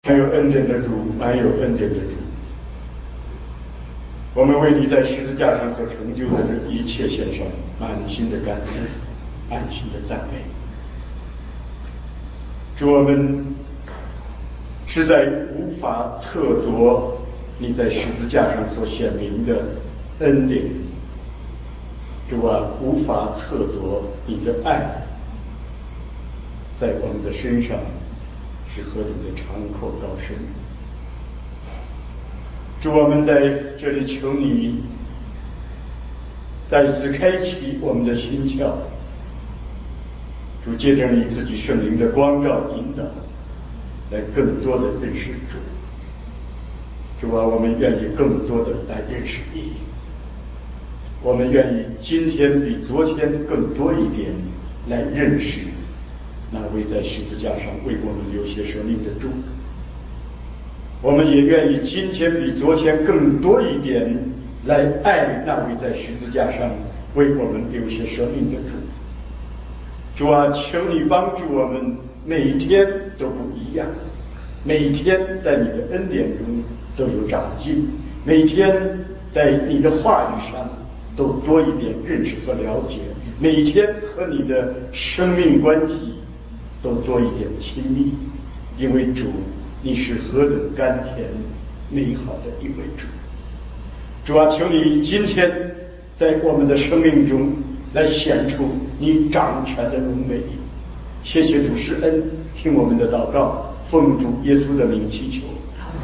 蛮有恩典的主，蛮有恩典的主，我们为你在十字架上所成就的这一切献上满心的感恩，满心的赞美。主，我们实在无法测度你在十字架上所显明的恩典，主啊，无法测度你的爱在我们的身上是何等的长阔高深。主，我们在这里求你再次开启我们的心窍，主，借着你自己圣灵的光照引导，来更多的认识主。主啊，我们愿意更多的来认识你，我们愿意今天比昨天更多一点来认识那位在十字架上为我们流血舍命的主。我们也愿意今天比昨天更多一点来爱那位在十字架上为我们流血舍命的主。主啊，求你帮助我们每一天都不一样，每一天在你的恩典中都有长进，每天在你的话语上都多一点认识和了解，每一天和你的生命关系都多一点亲密，因为主，你是何等甘甜美好的一位主。主啊，求你今天在我们的生命中来显出你掌权的荣美。谢谢主施恩，听我们的祷告，奉主耶稣的名祈求。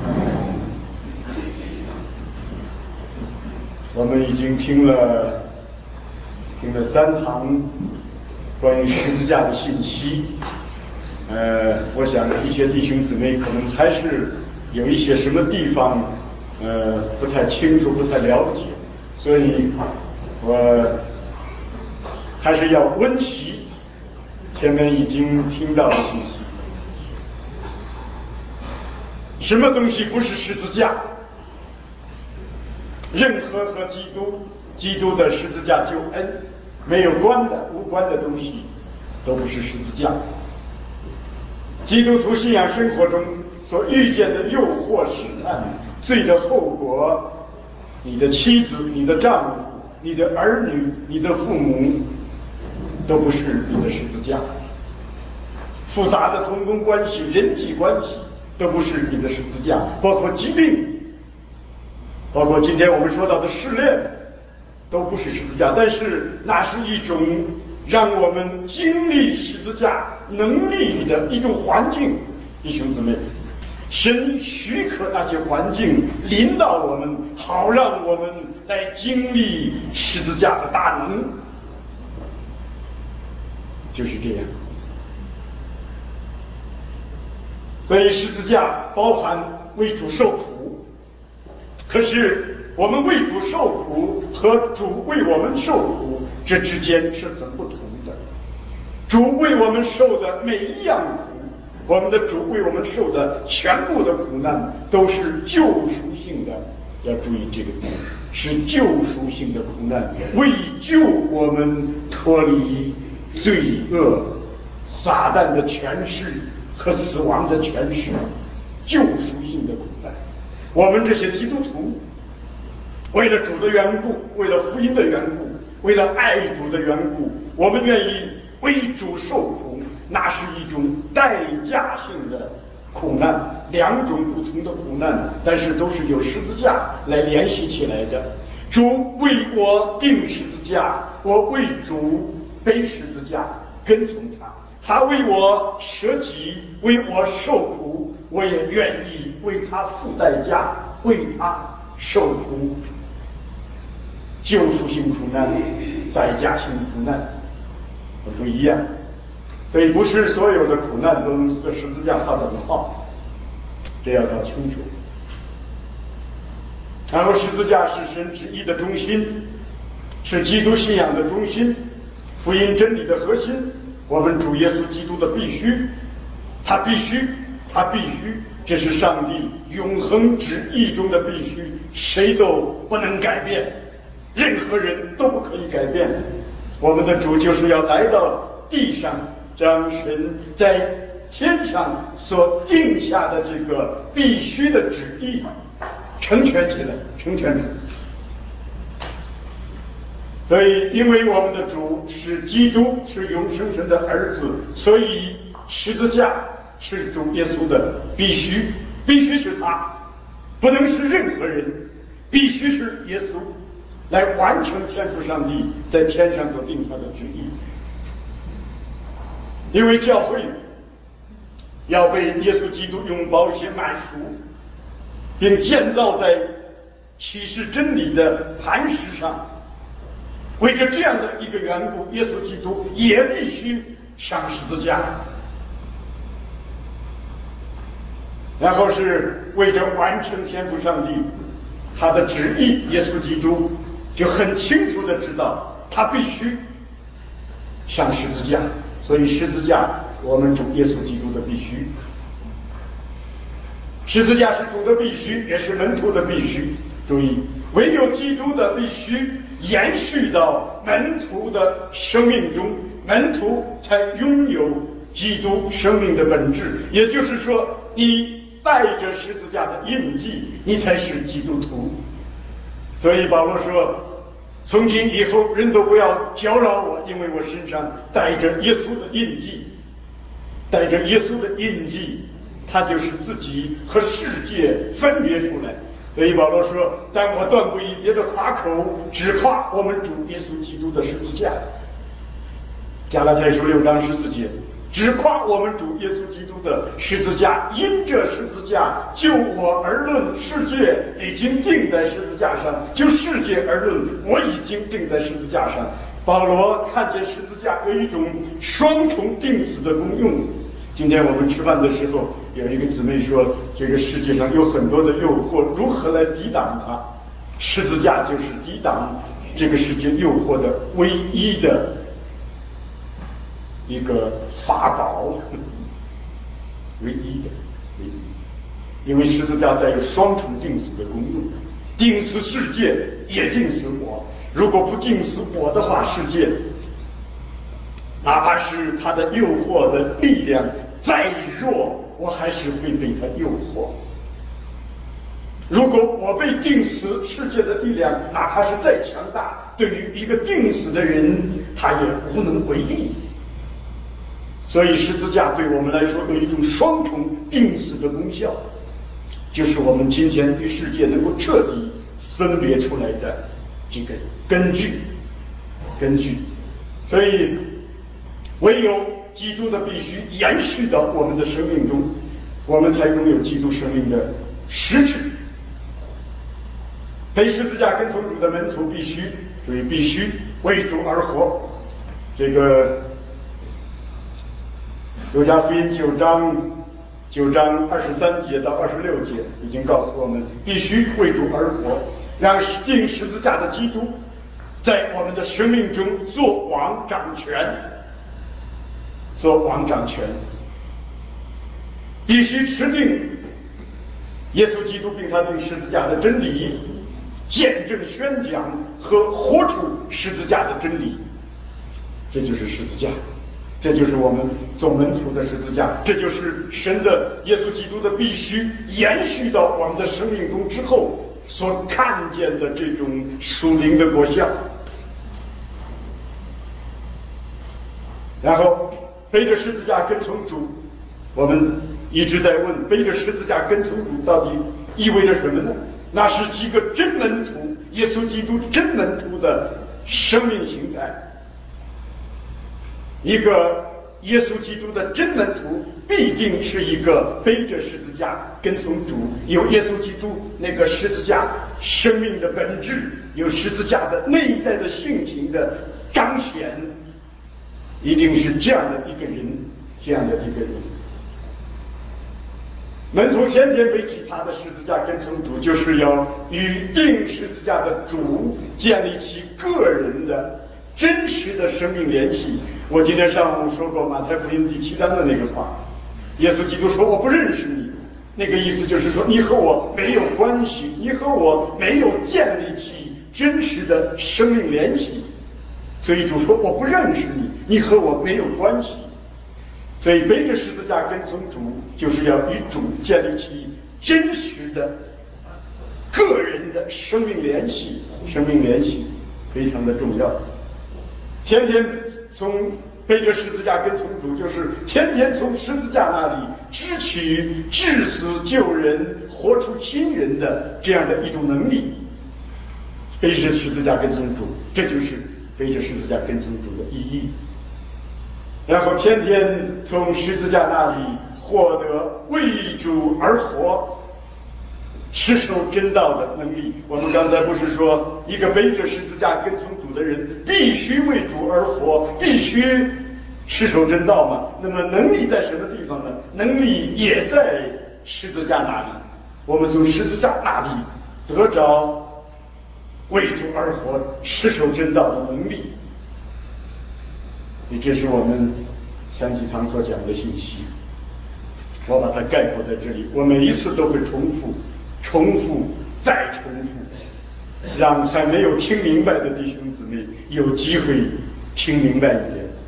我们已经听了3堂关于十字架的信息，我想一些弟兄姊妹可能还是有一些什么地方不太清楚，不太了解，所以我还是要温习前面已经听到的信息。什么东西不是十字架？任何和基督的十字架救恩没有无关的东西都不是十字架。基督徒信仰生活中所遇见的诱惑、试探、罪的后果，你的妻子、你的丈夫、你的儿女、你的父母都不是你的十字架。复杂的同工关系、人际关系都不是你的十字架，包括疾病，包括今天我们说到的试炼，都不是十字架。但是那是一种让我们经历十字架能力的一种环境。弟兄姊妹，神许可那些环境临到我们，好让我们来经历十字架的大能。就是这样。所以十字架包含为主受苦，可是我们为主受苦和主为我们受苦，这之间是很不同的。主为我们受的每一样苦，我们的主为我们受的全部的苦难，都是救赎性的。要注意这个字，是救赎性的苦难，为救我们脱离罪恶、撒旦的权势和死亡的权势，救赎性的苦难。我们这些基督徒为了主的缘故，为了福音的缘故，为了爱主的缘故，我们愿意为主受苦，那是一种代价性的苦难，两种不同的苦难，但是都是由十字架来联系起来的。主为我钉十字架，我为主背十字架，跟从他。他为我舍己，为我受苦，我也愿意为他付代价，为他受苦。救赎性苦难、代价性苦难不一样，所以不是所有的苦难都能和十字架画等号，这要搞清楚。然后十字架是神旨意的中心，是基督信仰的中心，福音真理的核心，我们主耶稣基督的必须，他必须，这是上帝永恒旨意中的必须，谁都不能改变，任何人都不可以改变。我们的主就是要来到地上，将神在天上所定下的这个必须的旨意成全起来，成全出来。所以因为我们的主是基督，是永生神的儿子，所以十字架是主耶稣的必须，必须是他，不能是任何人，必须是耶稣来完成天父上帝在天上所定下的旨意。因为教会要被耶稣基督用宝血买赎，并建造在启示真理的磐石上，为着这样的一个缘故，耶稣基督也必须上十字架。然后是为着完成天父上帝他的旨意，耶稣基督就很清楚的知道他必须上十字架。所以十字架我们主耶稣基督的必须，十字架是主的必须，也是门徒的必须。注意，唯有基督的必须延续到门徒的生命中，门徒才拥有基督生命的本质。也就是说，你带着十字架的印记，你才是基督徒。所以保罗说，从今以后人都不要搅扰我，因为我身上带着耶稣的印记，带着耶稣的印记，他就是自己和世界分别出来。所以保罗说，但我断不以别的夸口，只夸我们主耶稣基督的十字架。加拉太书6章14节，只夸我们主耶稣基督的十字架，因这十字架就我而论，世界已经定在十字架上；就世界而论，我已经定在十字架上。保罗看见十字架有一种双重定死的功用。今天我们吃饭的时候，有一个姊妹说，这个世界上有很多的诱惑，如何来抵挡它？十字架就是抵挡这个世界诱惑的唯一的一个法宝，唯一的，因为十字架带有双重定死的功用，定死世界也定死我。如果不定死我的话，世界哪怕是它的诱惑的力量再弱，我还是会被它诱惑。如果我被定死，世界的力量哪怕是再强大，对于一个定死的人，他也无能为力。所以十字架对我们来说有一种双重定死的功效，就是我们今天与世界能够彻底分别出来的这个根据。所以唯有基督的必须延续到我们的生命中，我们才拥有基督生命的实质。背十字架跟从主的门徒必须，注意必须为主而活。这个路加福音9章23节到26节已经告诉我们，必须为主而活，让钉十字架的基督在我们的生命中做王掌权，必须持定耶稣基督并他定十字架的真理，见证宣讲和活出十字架的真理。这就是十字架，这就是我们做门徒的十字架，这就是神的耶稣基督的必须延续到我们的生命中之后所看见的这种属灵的果效。然后背着十字架跟从主，我们一直在问，背着十字架跟从主到底意味着什么呢？那是几个真门徒，耶稣基督真门徒的生命形态。一个耶稣基督的真门徒必定是一个背着十字架跟从主，有耶稣基督那个十字架生命的本质，有十字架的内在的性情的彰显，一定是这样的一个人。门徒天天背起他的十字架跟从主，就是要与钉十字架的主建立起个人的真实的生命联系。我今天上午说过马太福音第7章的那个话，耶稣基督说我不认识你，那个意思就是说你和我没有关系，你和我没有建立起真实的生命联系。所以主说我不认识你，你和我没有关系。 所以背着十字架跟从主，就是要与主建立起真实的个人的生命联系，生命联系非常的重要。天天从背着十字架跟从主，就是天天从十字架那里支取致死救人、活出新人的这样的一种能力。背着十字架跟从主，这就是背着十字架跟从主的意义。然后天天从十字架那里获得为主而活、持守真道的能力。我们刚才不是说，一个背着十字架跟从主的人必须为主而活，必须持守真道吗？那么能力在什么地方呢？能力也在十字架那里。我们从十字架那里得着为主而活、持守真道的能力。这是我们前几堂所讲的信息，我把它概括在这里。我每一次都会重复再重复，让还没有听明白的弟兄姊妹有机会听明白一点。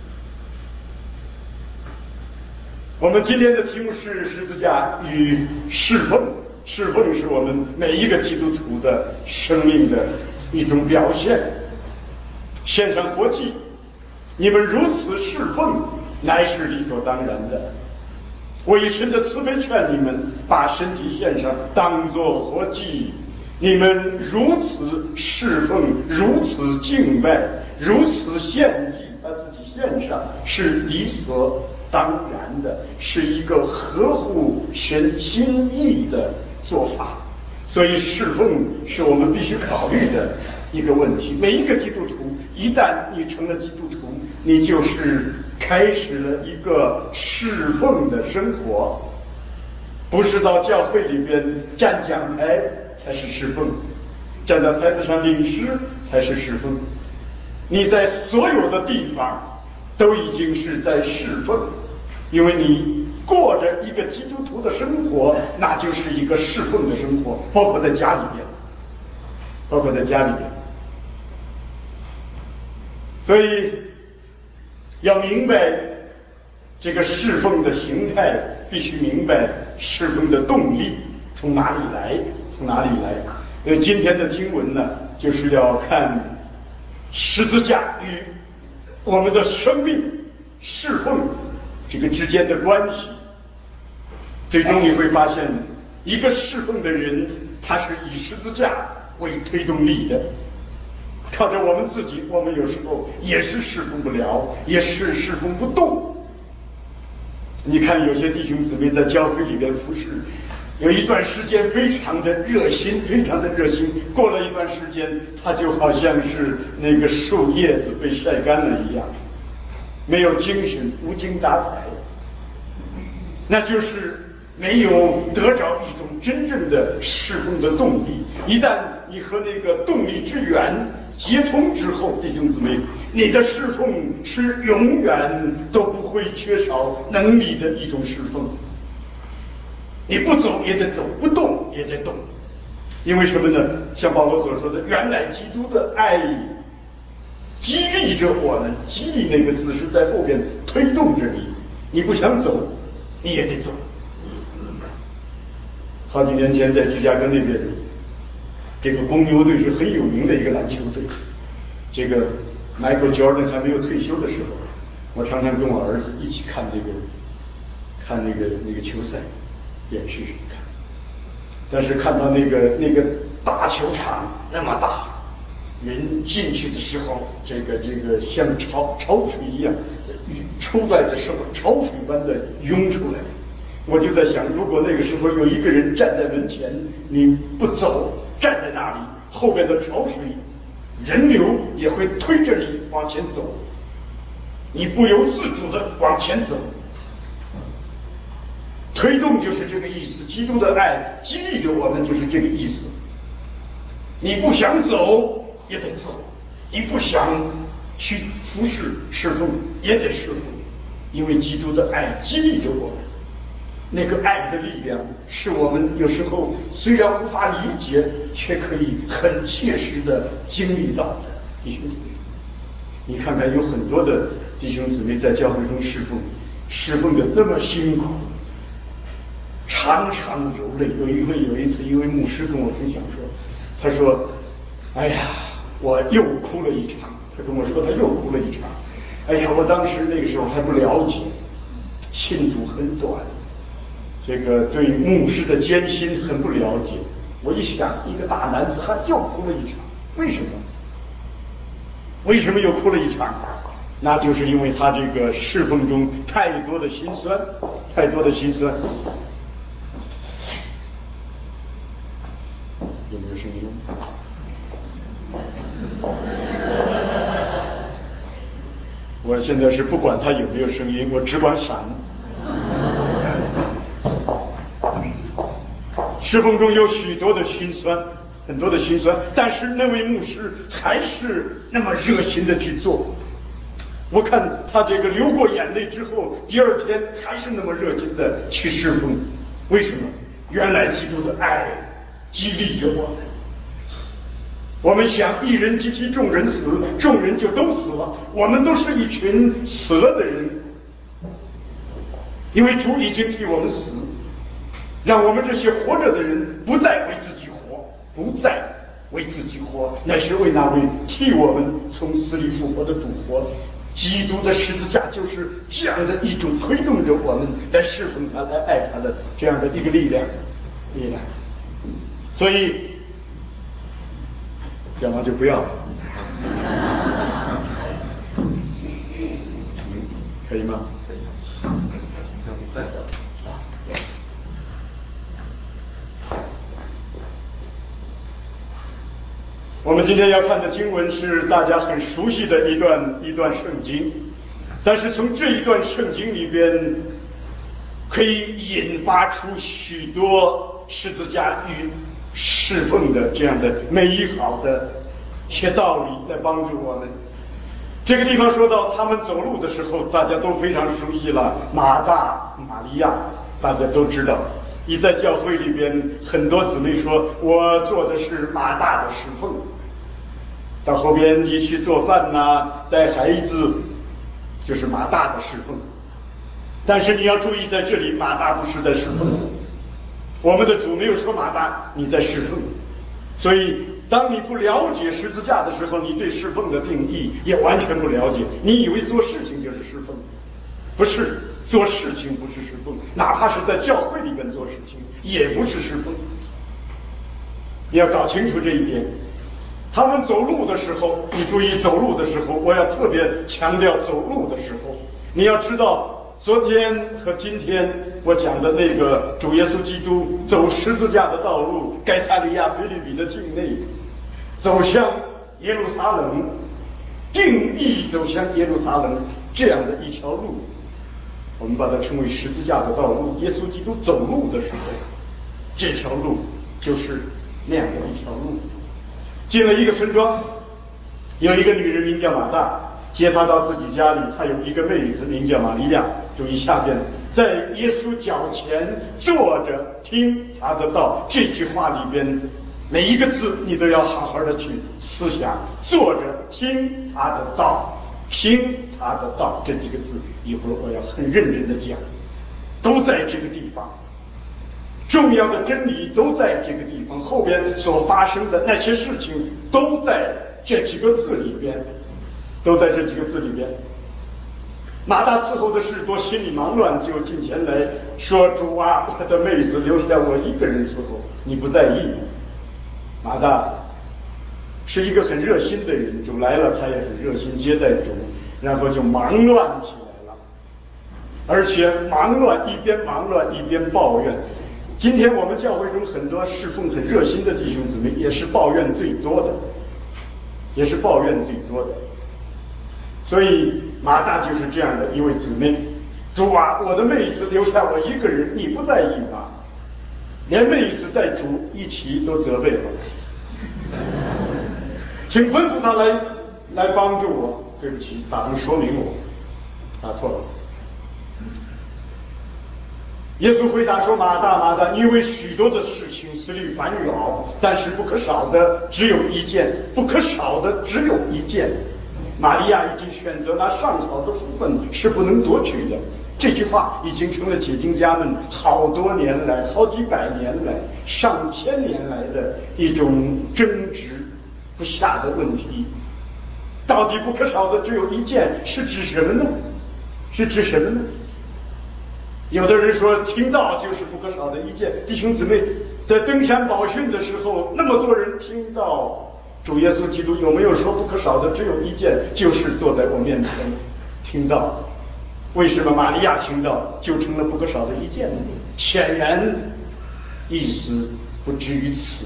我们今天的题目是十字架与侍奉。侍奉是我们每一个基督徒的生命的一种表现。献上活祭，你们如此侍奉，乃是理所当然的。我以神的慈悲劝你们，把身体献上，当作活祭。你们如此侍奉，如此敬拜，如此献祭，把自己献上，是理所当然的，是一个合乎神心意的做法。所以侍奉是我们必须考虑的一个问题。每一个基督徒，一旦你成了基督徒，你就是开始了一个侍奉的生活。不是到教会里边站讲台才是侍奉，站在台子上领诗才是侍奉。你在所有的地方都已经是在侍奉，因为你过着一个基督徒的生活，那就是一个侍奉的生活，包括在家里边，所以要明白这个侍奉的形态，必须明白侍奉的动力从哪里来。今天的经文呢，就是要看十字架与我们的生命侍奉这个之间的关系。最终你会发现，一个侍奉的人，他是以十字架为推动力的。靠着我们自己，我们有时候也是侍奉不了，也是侍奉不动。你看有些弟兄姊妹在教会里边服侍，有一段时间非常的热心，过了一段时间，他就好像是那个树叶子被晒干了一样，没有精神，无精打采，那就是没有得着一种真正的侍奉的动力。一旦你和那个动力之源接通之后，弟兄姊妹，你的侍奉是永远都不会缺少能力的一种侍奉。你不走也得走，不动也得动。因为什么呢？像保罗所说的，原来基督的爱激励着我们，激励那个字是在后边推动着你，你不想走你也得走。好几年前在芝加哥那边，这个公牛队是很有名的一个篮球队。这个 Michael Jordan 还没有退休的时候，我常常跟我儿子一起看那个球赛，电视上看。但是看到那个大球场那么大，人进去的时候，这个像潮水一样，出来的时候潮水般的涌出来。我就在想，如果那个时候有一个人站在门前，你不走，站在那里，后边的潮水人流也会推着你往前走，你不由自主的往前走。推动就是这个意思，基督的爱激励着我们，就是这个意思。你不想走也得走，你不想去服侍侍奉也得侍奉，因为基督的爱激励着我们。那个爱的力量是我们有时候虽然无法理解，却可以很切实的经历到的。弟兄姊妹，你看看有很多的弟兄姊妹在教会中侍奉， 侍奉的那么辛苦，常常流泪。有一次，一位牧师跟我分享说，他说：“哎呀，我又哭了一场。”他跟我说他又哭了一场。哎呀，我当时那个时候还不了解，信主很短，这个对牧师的艰辛很不了解。我一想，一个大男子汉又哭了一场，为什么？为什么又哭了一场？那就是因为他这个侍奉中太多的辛酸，太多的辛酸。有没有声音？我现在是不管他有没有声音，我只管闪。侍奉中有许多的辛酸，很多的辛酸，但是那位牧师还是那么热心的去做。我看他这个流过眼泪之后，第二天还是那么热情的去侍奉。为什么？原来基督的爱激励着我们。我们想一人及其众人死，众人就都死了，我们都是一群死了的人，因为主已经替我们死，让我们这些活着的人不再为自己活，不再为自己活，乃是为那位替我们从死里复活的主活。基督的十字架就是这样的一种推动着我们来侍奉他、来爱他的这样的一个力量。所以要么就不要，可以吗？可以。我们今天要看的经文是大家很熟悉的一段圣经，但是从这一段圣经里边，可以引发出许多十字架与侍奉的这样的美好的一些道理来帮助我们。这个地方说到他们走路的时候，大家都非常熟悉了，马大、玛利亚，大家都知道。一在教会里边，很多姊妹说我做的是马大的侍奉，到后边你去做饭带孩子，就是马大的侍奉。但是你要注意，在这里马大不是在侍奉，我们的主没有说马大你在侍奉。所以当你不了解十字架的时候，你对侍奉的定义也完全不了解，你以为做事情就是侍奉，不是，做事情不是侍奉，哪怕是在教会里边做事情也不是侍奉。你要搞清楚这一点。他们走路的时候，你注意走路的时候，我要特别强调走路的时候，你要知道昨天和今天我讲的那个主耶稣基督走十字架的道路，该撒利亚腓立比的境内，走向耶路撒冷，定义走向耶路撒冷这样的一条路，我们把它称为十字架的道路。耶稣基督走路的时候，这条路就是那样的一条路。进了一个村庄，有一个女人名叫马大，接他到自己家里，他有一个妹子名叫玛利亚。注意下边，在耶稣脚前坐着听他的道，这句话里边每一个字你都要好好的去思想。坐着听他的道，听他的道，这几个字一会儿我要很认真的讲，都在这个地方，重要的真理都在这个地方，后边所发生的那些事情都在这几个字里边，都在这几个字里边。马大伺候的事多，心里忙乱，就进前来说：“主啊，我的妹子留下我一个人伺候，你不在意。”马大是一个很热心的人，主来了，他也很热心接待主，然后就忙乱起来了，而且忙乱一边忙乱一边抱怨。今天我们教会中很多侍奉很热心的弟兄姊妹，也是抱怨最多的，也是抱怨最多的。所以马大就是这样的一位姊妹。主啊，我的妹子留下我一个人，你不在意吗？连妹子带主一起都责备了，请吩咐他来帮助我。对不起，打算说明我打错了。耶稣回答说：“马大，马大，你为许多的事情思虑烦扰，但是不可少的只有一件，不可少的只有一件。玛利亚已经选择那上好的福分，是不能夺取的。 这句话已经成了解经家们好多年来、好几百年来、上千年来的一种争执不下的问题。到底不可少的只有一件，是指什么呢？是指什么呢？有的人说听道就是不可少的一件。弟兄姊妹，在登山宝训的时候，那么多人听到主耶稣基督，有没有说不可少的只有一件，就是坐在我面前听到？为什么玛利亚听到就成了不可少的一件呢？显然意思不止于此。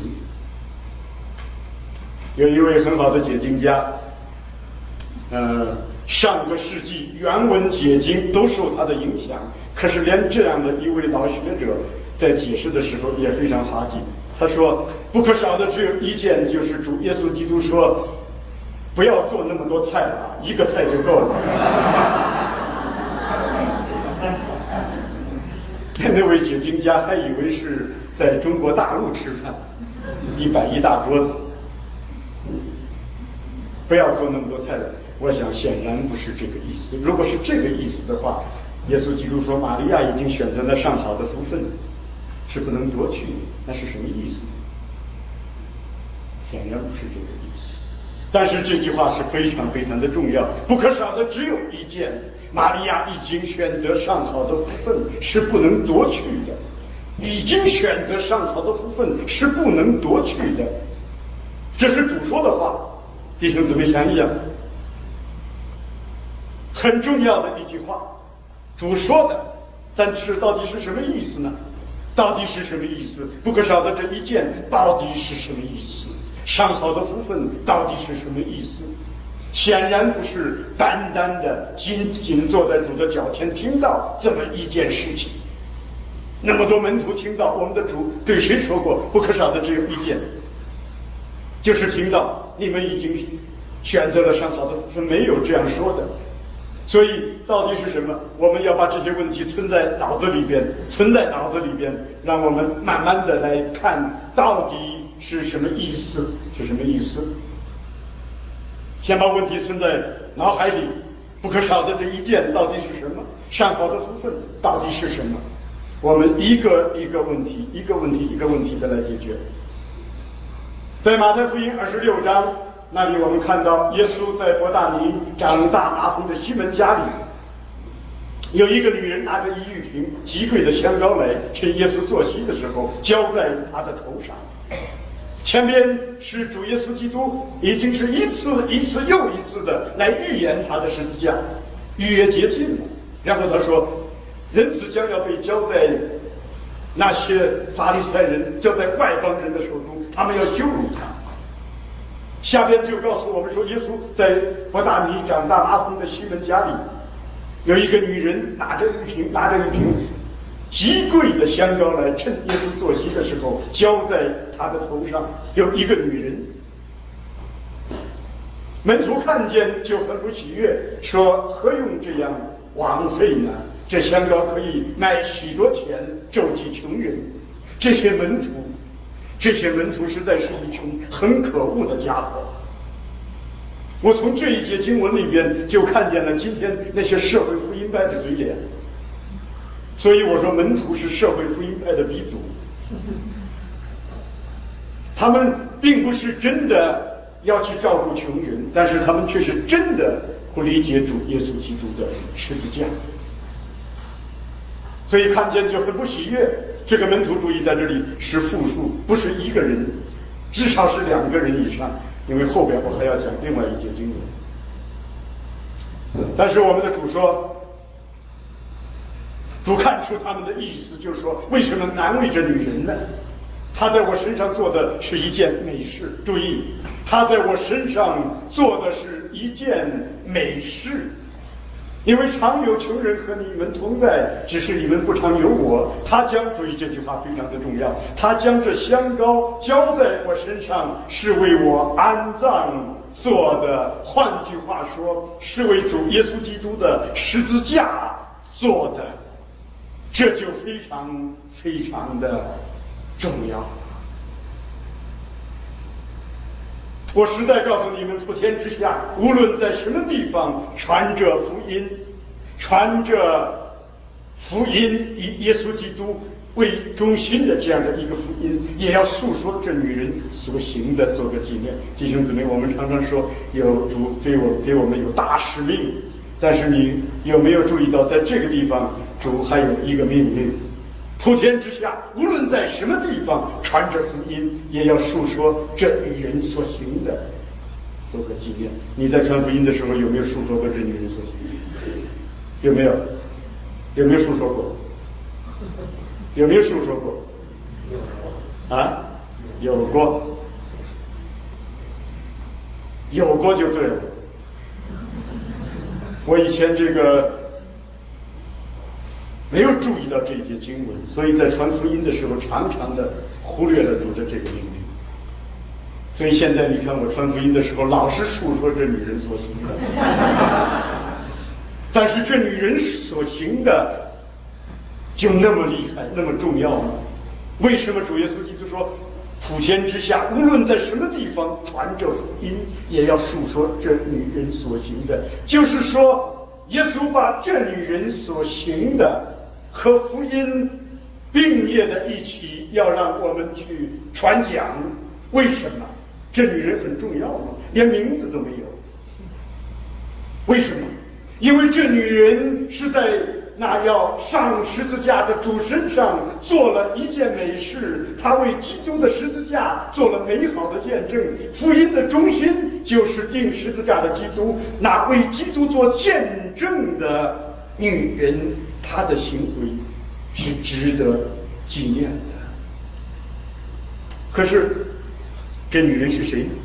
有一位很好的解经家，上个世纪原文解经都受他的影响，可是连这样的一位老学者在解释的时候也非常滑稽。他说不可少的只有一件，就是主耶稣基督说不要做那么多菜了，一个菜就够了。那位解经家还以为是在中国大陆吃饭，一摆一大桌子，不要做那么多菜了。我想显然不是这个意思。如果是这个意思的话，耶稣基督说玛利亚已经选择了上好的福分，是不能夺去的，那是什么意思？显然不是这个意思。但是这句话是非常非常的重要，不可少的只有一件，玛利亚已经选择上好的福分，是不能夺去的。已经选择上好的福分，是不能夺去的。这是主说的话，弟兄姊妹想一想，很重要的一句话，主说的，但是到底是什么意思呢？到底是什么意思？不可少的这一件到底是什么意思？上好的福分到底是什么意思？显然不是单单的仅仅坐在主的脚前听到这么一件事情。那么多门徒听到我们的主对谁说过不可少的只有一件，就是听到你们已经选择了上好的福分，没有这样说的。所以到底是什么？我们要把这些问题存在脑子里边，让我们慢慢的来看到底是什么意思，是什么意思。先把问题存在脑海里，不可少的这一件到底是什么？上好的福分到底是什么？我们一个一个问题的来解决。在马太福音26章那里，我们看到耶稣在伯大尼长大麻风的西门家里，有一个女人拿着一玉瓶极贵的香膏来，趁耶稣坐席的时候浇在他的头上。前边是主耶稣基督已经是一次又一次的来预言他的十字架，逾越接近了。然后他说，人子将要被交在那些法利赛人，交在外邦人的手中，他们要羞辱他。下边就告诉我们说，耶稣在伯大尼长大麻风的西门家里，有一个女人拿着一瓶极贵的香膏来，趁耶稣坐席的时候浇在他的头上。有一个女人，门徒看见就很不喜悦，说何用这样枉费呢？这香膏可以卖许多钱，周济穷人。这些门徒实在是一群很可恶的家伙。我从这一节经文里边就看见了今天那些社会福音派的嘴脸。所以我说门徒是社会福音派的鼻祖。他们并不是真的要去照顾穷人，但是他们却是真的不理解主耶稣基督的十字架。所以看见就很不喜悦。这个门徒主义在这里是复数，不是一个人，至少是2个人以上，因为后边我还要讲另外一节经文。但是我们的主说，主看出他们的意思，就是说为什么难为这女人呢？她在我身上做的是一件美事。注意，她在我身上做的是一件美事。因为常有穷人和你们同在，只是你们不常有我。他将，注意这句话非常的重要，他将这香膏浇在我身上，是为我安葬做的。换句话说，是为主耶稣基督的十字架做的。这就非常非常的重要。我实在告诉你们，普天之下，无论在什么地方传着福音，传着福音以耶稣基督为中心的这样的一个福音，也要述说这女人所行的，做个纪念。弟兄姊妹，我们常常说有主给我们有大使命，但是你有没有注意到，在这个地方主还有一个命令：普天之下，无论在什么地方传着福音，也要述说这女人所行的，做个纪念。你在传福音的时候有没有述说过这女人所行？有没有？有没有述说过？有没有述说过？啊，有过，有过就对了。我以前这个没有注意到这一节经文，所以在传福音的时候常常的忽略了主的这个命令。所以现在你看我传福音的时候，老是述说这女人所行的，但是这女人所行的就那么厉害，那么重要吗？为什么主耶稣基督说，普天之下，无论在什么地方传着福音，也要述说这女人所行的？就是说，耶稣把这女人所行的和福音并列的一起，要让我们去传讲。为什么？这女人很重要吗？连名字都没有。为什么？因为这女人是在那要上十字架的主身上做了一件美事，她为基督的十字架做了美好的见证。福音的中心就是钉十字架的基督，那为基督做见证的女人，她的行为是值得纪念的。可是这女人是谁呢？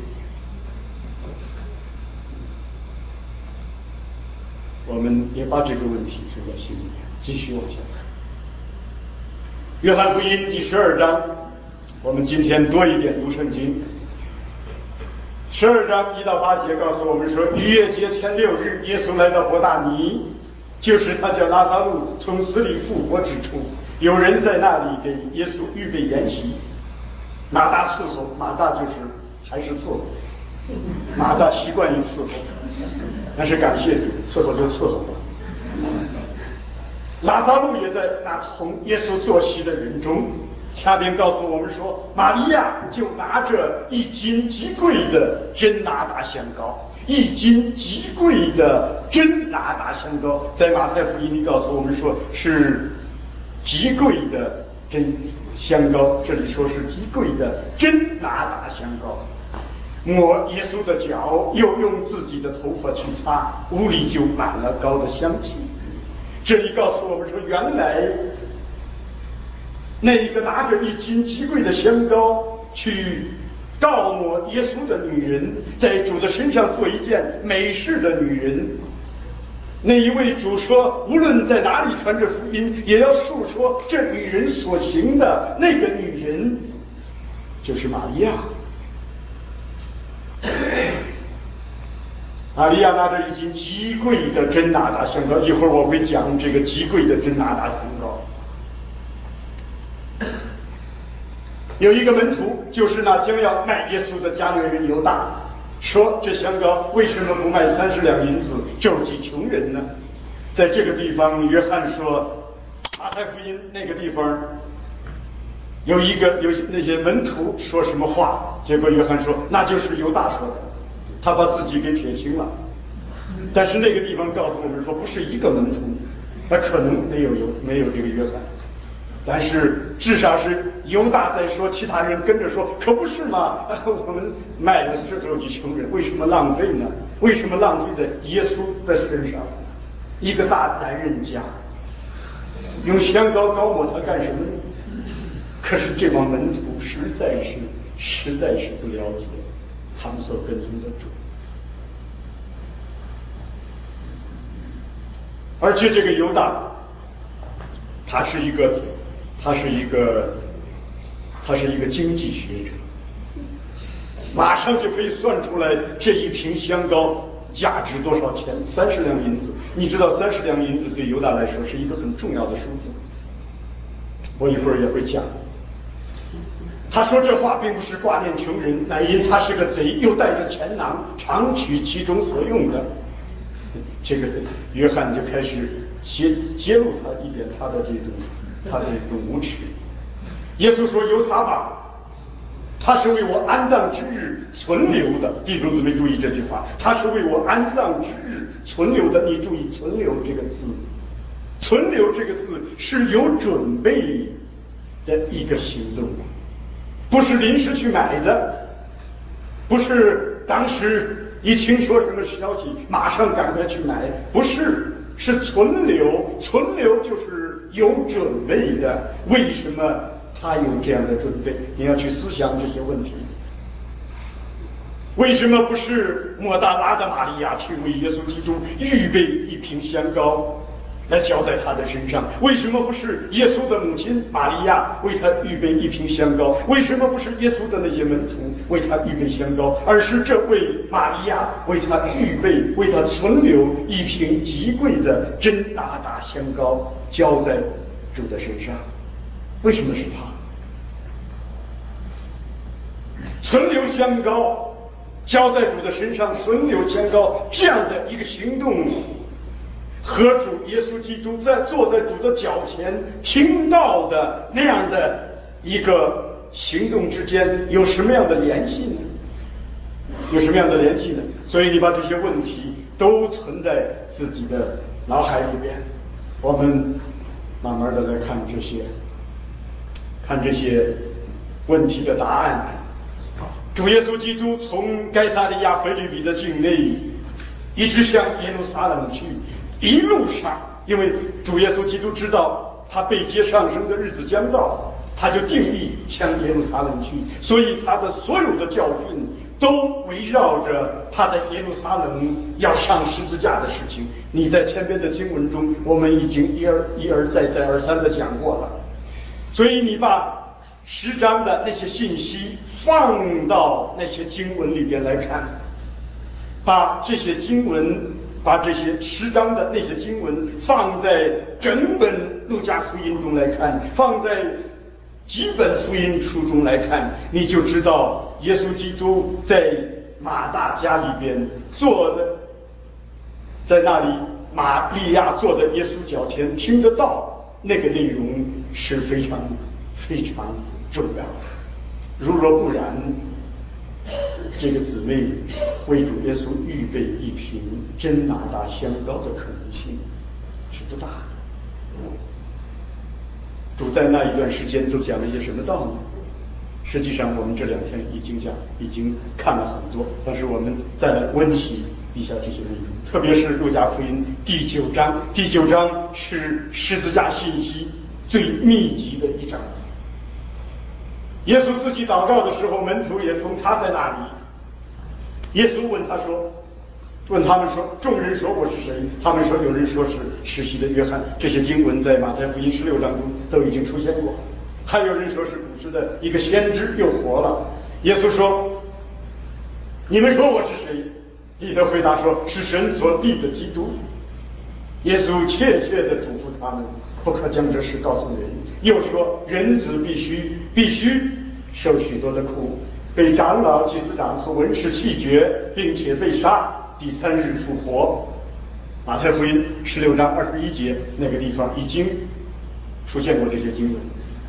我们也把这个问题存在心里面，继续往下看。约翰福音第12章，我们今天多一点读圣经。12章1到8节告诉我们说，逾越节前6日，耶稣来到伯大尼，就是他叫拉撒路从死里复活之处。有人在那里给耶稣预备筵席，马大伺候，马大就是还是伺候，马大习惯于伺候，但是感谢主，伺候就伺候吧。拉撒路也在那同耶稣坐席的人中。下边告诉我们说，玛利亚就拿着1斤极贵的真拿达香膏，1斤极贵的真拿达香膏，在马太福音里告诉我们说是极贵的真香膏，这里说是极贵的真拿达香膏。抹耶稣的脚，又用自己的头发去擦，屋里就满了膏的香气。这里告诉我们说，原来那一个拿着1斤极贵的香膏去膏抹耶稣的女人，在主的身上做一件美事的女人，那一位主说，无论在哪里传着福音，也要述说这女人所行的。那个女人就是玛利亚。玛利亚拿着1斤极贵的真拿达香膏，一会儿我会讲这个极贵的真拿达香膏。有一个门徒，就是那将要卖耶稣的加略人犹大，说这香膏为什么不卖30两银子周济穷人呢？在这个地方，约翰说，马太福音那个地方有那些门徒说什么话，结果约翰说那就是犹大说的，他把自己给撇清了。但是那个地方告诉我们说，不是一个门徒，那可能没有这个约翰，但是至少是犹大在说，其他人跟着说，可不是嘛？我们卖了这周济穷人，为什么浪费呢？为什么浪费在耶稣的身上？一个大男人家用香膏膏抹他干什么呢？可是这帮门徒实在是不了解他们所跟从的主，而且这个犹大，他是一个经济学者，马上就可以算出来这一瓶香膏价值多少钱，30两银子。你知道30两银子对犹大来说是一个很重要的数字，我一会儿也会讲。他说这话并不是挂念穷人，乃因他是个贼，又带着钱囊，常取其中所用的。这个约翰就开始揭露他一点他的这种无耻。耶稣说：“由他吧，他是为我安葬之日存留的。”弟兄姊妹注意这句话，他是为我安葬之日存留的。你注意存留这个字，存留这个字是有准备的一个行动，不是临时去买的，不是当时一听说什么消息马上赶快去买，不是，是存留。存留就是有准备的。为什么他有这样的准备？你要去思想这些问题。为什么不是抹大拉的玛利亚去为耶稣基督预备一瓶香膏来浇在他的身上？为什么不是耶稣的母亲玛利亚为他预备一瓶香膏？为什么不是耶稣的那些门徒为他预备香膏，而是这位玛利亚为他预备，为他存留一瓶极贵的真哪达香膏浇在主的身上？为什么是他？存留香膏浇在主的身上，存留香膏这样的一个行动，和主耶稣基督坐在主的脚前听到的那样的一个行动之间有什么样的联系呢？有什么样的联系呢？所以你把这些问题都存在自己的脑海里边，我们慢慢的来看这些问题的答案。主耶稣基督从该撒利亚腓立比的境内一直向耶路撒冷去，一路上，因为主耶稣基督知道他被接上升的日子将到，他就定义向耶路撒冷去，所以他的所有的教训都围绕着他在耶路撒冷要上十字架的事情。你在前边的经文中我们已经一而再再而三的讲过了，所以你把10章的那些信息放到那些经文里边来看，把这些经文，把这些10章的那些经文放在整本路加福音中来看，放在几本福音书中来看，你就知道耶稣基督在马大家里边坐着，在那里玛利亚坐在耶稣脚前听得到，那个内容是非常非常重要的。如若不然，这个姊妹为主耶稣预备一瓶真哪达香膏的可能性是不大的。主在那一段时间都讲了一些什么道理？实际上我们这2天已经看了很多，但是我们再来温习一下这些内容，特别是路加福音第9章。第9章是十字架信息最密集的一章。耶稣自己祷告的时候，门徒也同他在那里。耶稣问他们说，众人说我是谁？他们说，有人说是施洗的约翰。这些经文在马太福音16章中都已经出现过。还有人说是古时的一个先知又活了。耶稣说，你们说我是谁？彼得回答说，是神所立的基督。耶稣切切地嘱咐他们，不可将这事告诉人，又说，人子必须受许多的苦，被长老、祭司长和文士弃绝，并且被杀，第3日复活。马太福音16章21节那个地方已经出现过这些经文，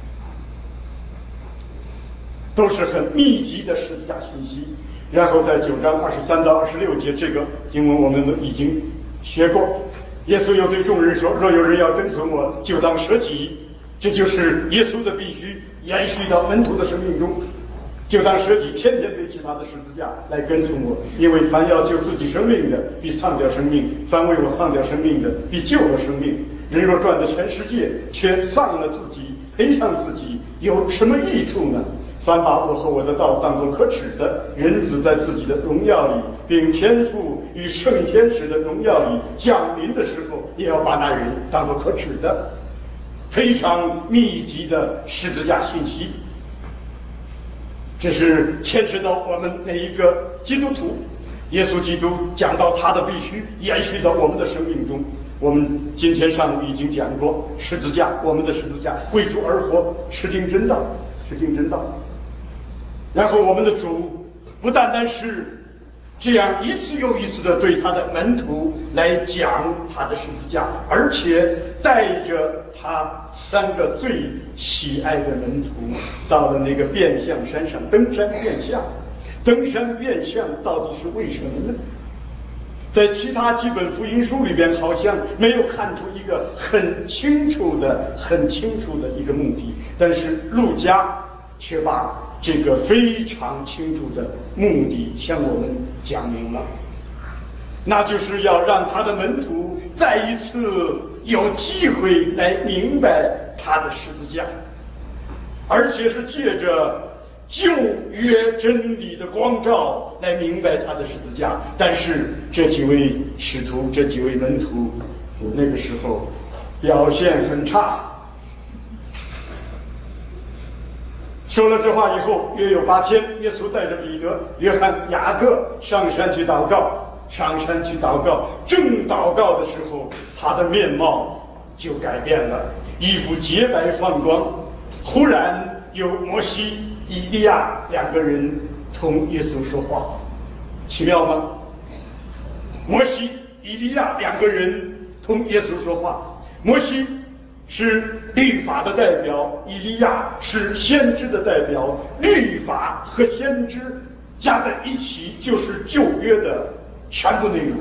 都是很密集的十字架信息。然后在9章23到26节这个经文我们都已经学过。耶稣又对众人说，若有人要跟从我，就当舍己。这就是耶稣的必须延续到门徒的生命中，就当舍己，天天背起他的十字架来跟从我。因为凡要救自己生命的，必丧掉生命；凡为我丧掉生命的，必救了生命。人若赚得全世界，却丧了自己，赔上自己，有什么益处呢？凡把我和我的道当作可耻的，人子在自己的荣耀里，并天父与圣天使的荣耀里降临的时候，也要把那人当作可耻的。非常密集的十字架信息，这是牵涉到我们每一个基督徒。耶稣基督讲到他的必须延续到我们的生命中。我们今天上午已经讲过十字架，我们的十字架为主而活，持定真道，持定真道。然后我们的主不单单是这样一次又一次地对他的门徒来讲他的十字架，而且带着他3个最喜爱的门徒到了那个变相山上登山变相。登山变相到底是为什么呢？在其他几本福音书里边好像没有看出一个很清楚的一个目的，但是路加却把这个非常清楚的目的向我们讲明了，那就是要让他的门徒再一次有机会来明白他的十字架，而且是借着旧约真理的光照来明白他的十字架。但是这几位使徒，这几位门徒那个时候表现很差。说了这话以后，约有8天，耶稣带着彼得、约翰、雅各上山去祷告。正祷告的时候，他的面貌就改变了，衣服洁白放光。忽然有摩西、以利亚2个人同耶稣说话，奇妙吗？摩西、以利亚2个人同耶稣说话。摩西是律法的代表，以利亚是先知的代表。律法和先知加在一起就是旧约的全部内容，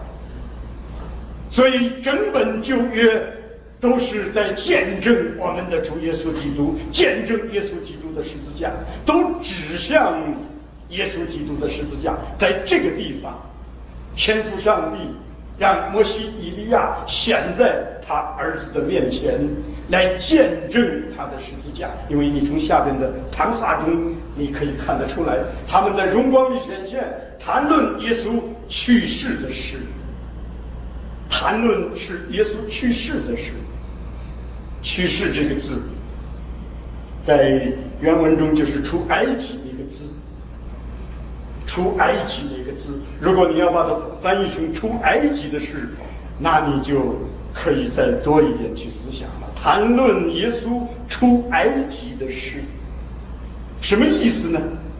所以整本旧约都是在见证我们的主耶稣基督，见证耶稣基督的十字架，都指向耶稣基督的十字架。在这个地方，天父上帝让摩西、以利亚显在他儿子的面前，来见证他的十字架。因为你从下边的谈话中你可以看得出来，他们在荣光里显现，谈论耶稣去世的事，谈论是耶稣去世的事。去世这个字在原文中就是出埃及那个字，出埃及那个字，如果你要把它翻译成出埃及的事，那你就可以再多一点去思想了。谈论耶稣出埃及的事，什么意思呢？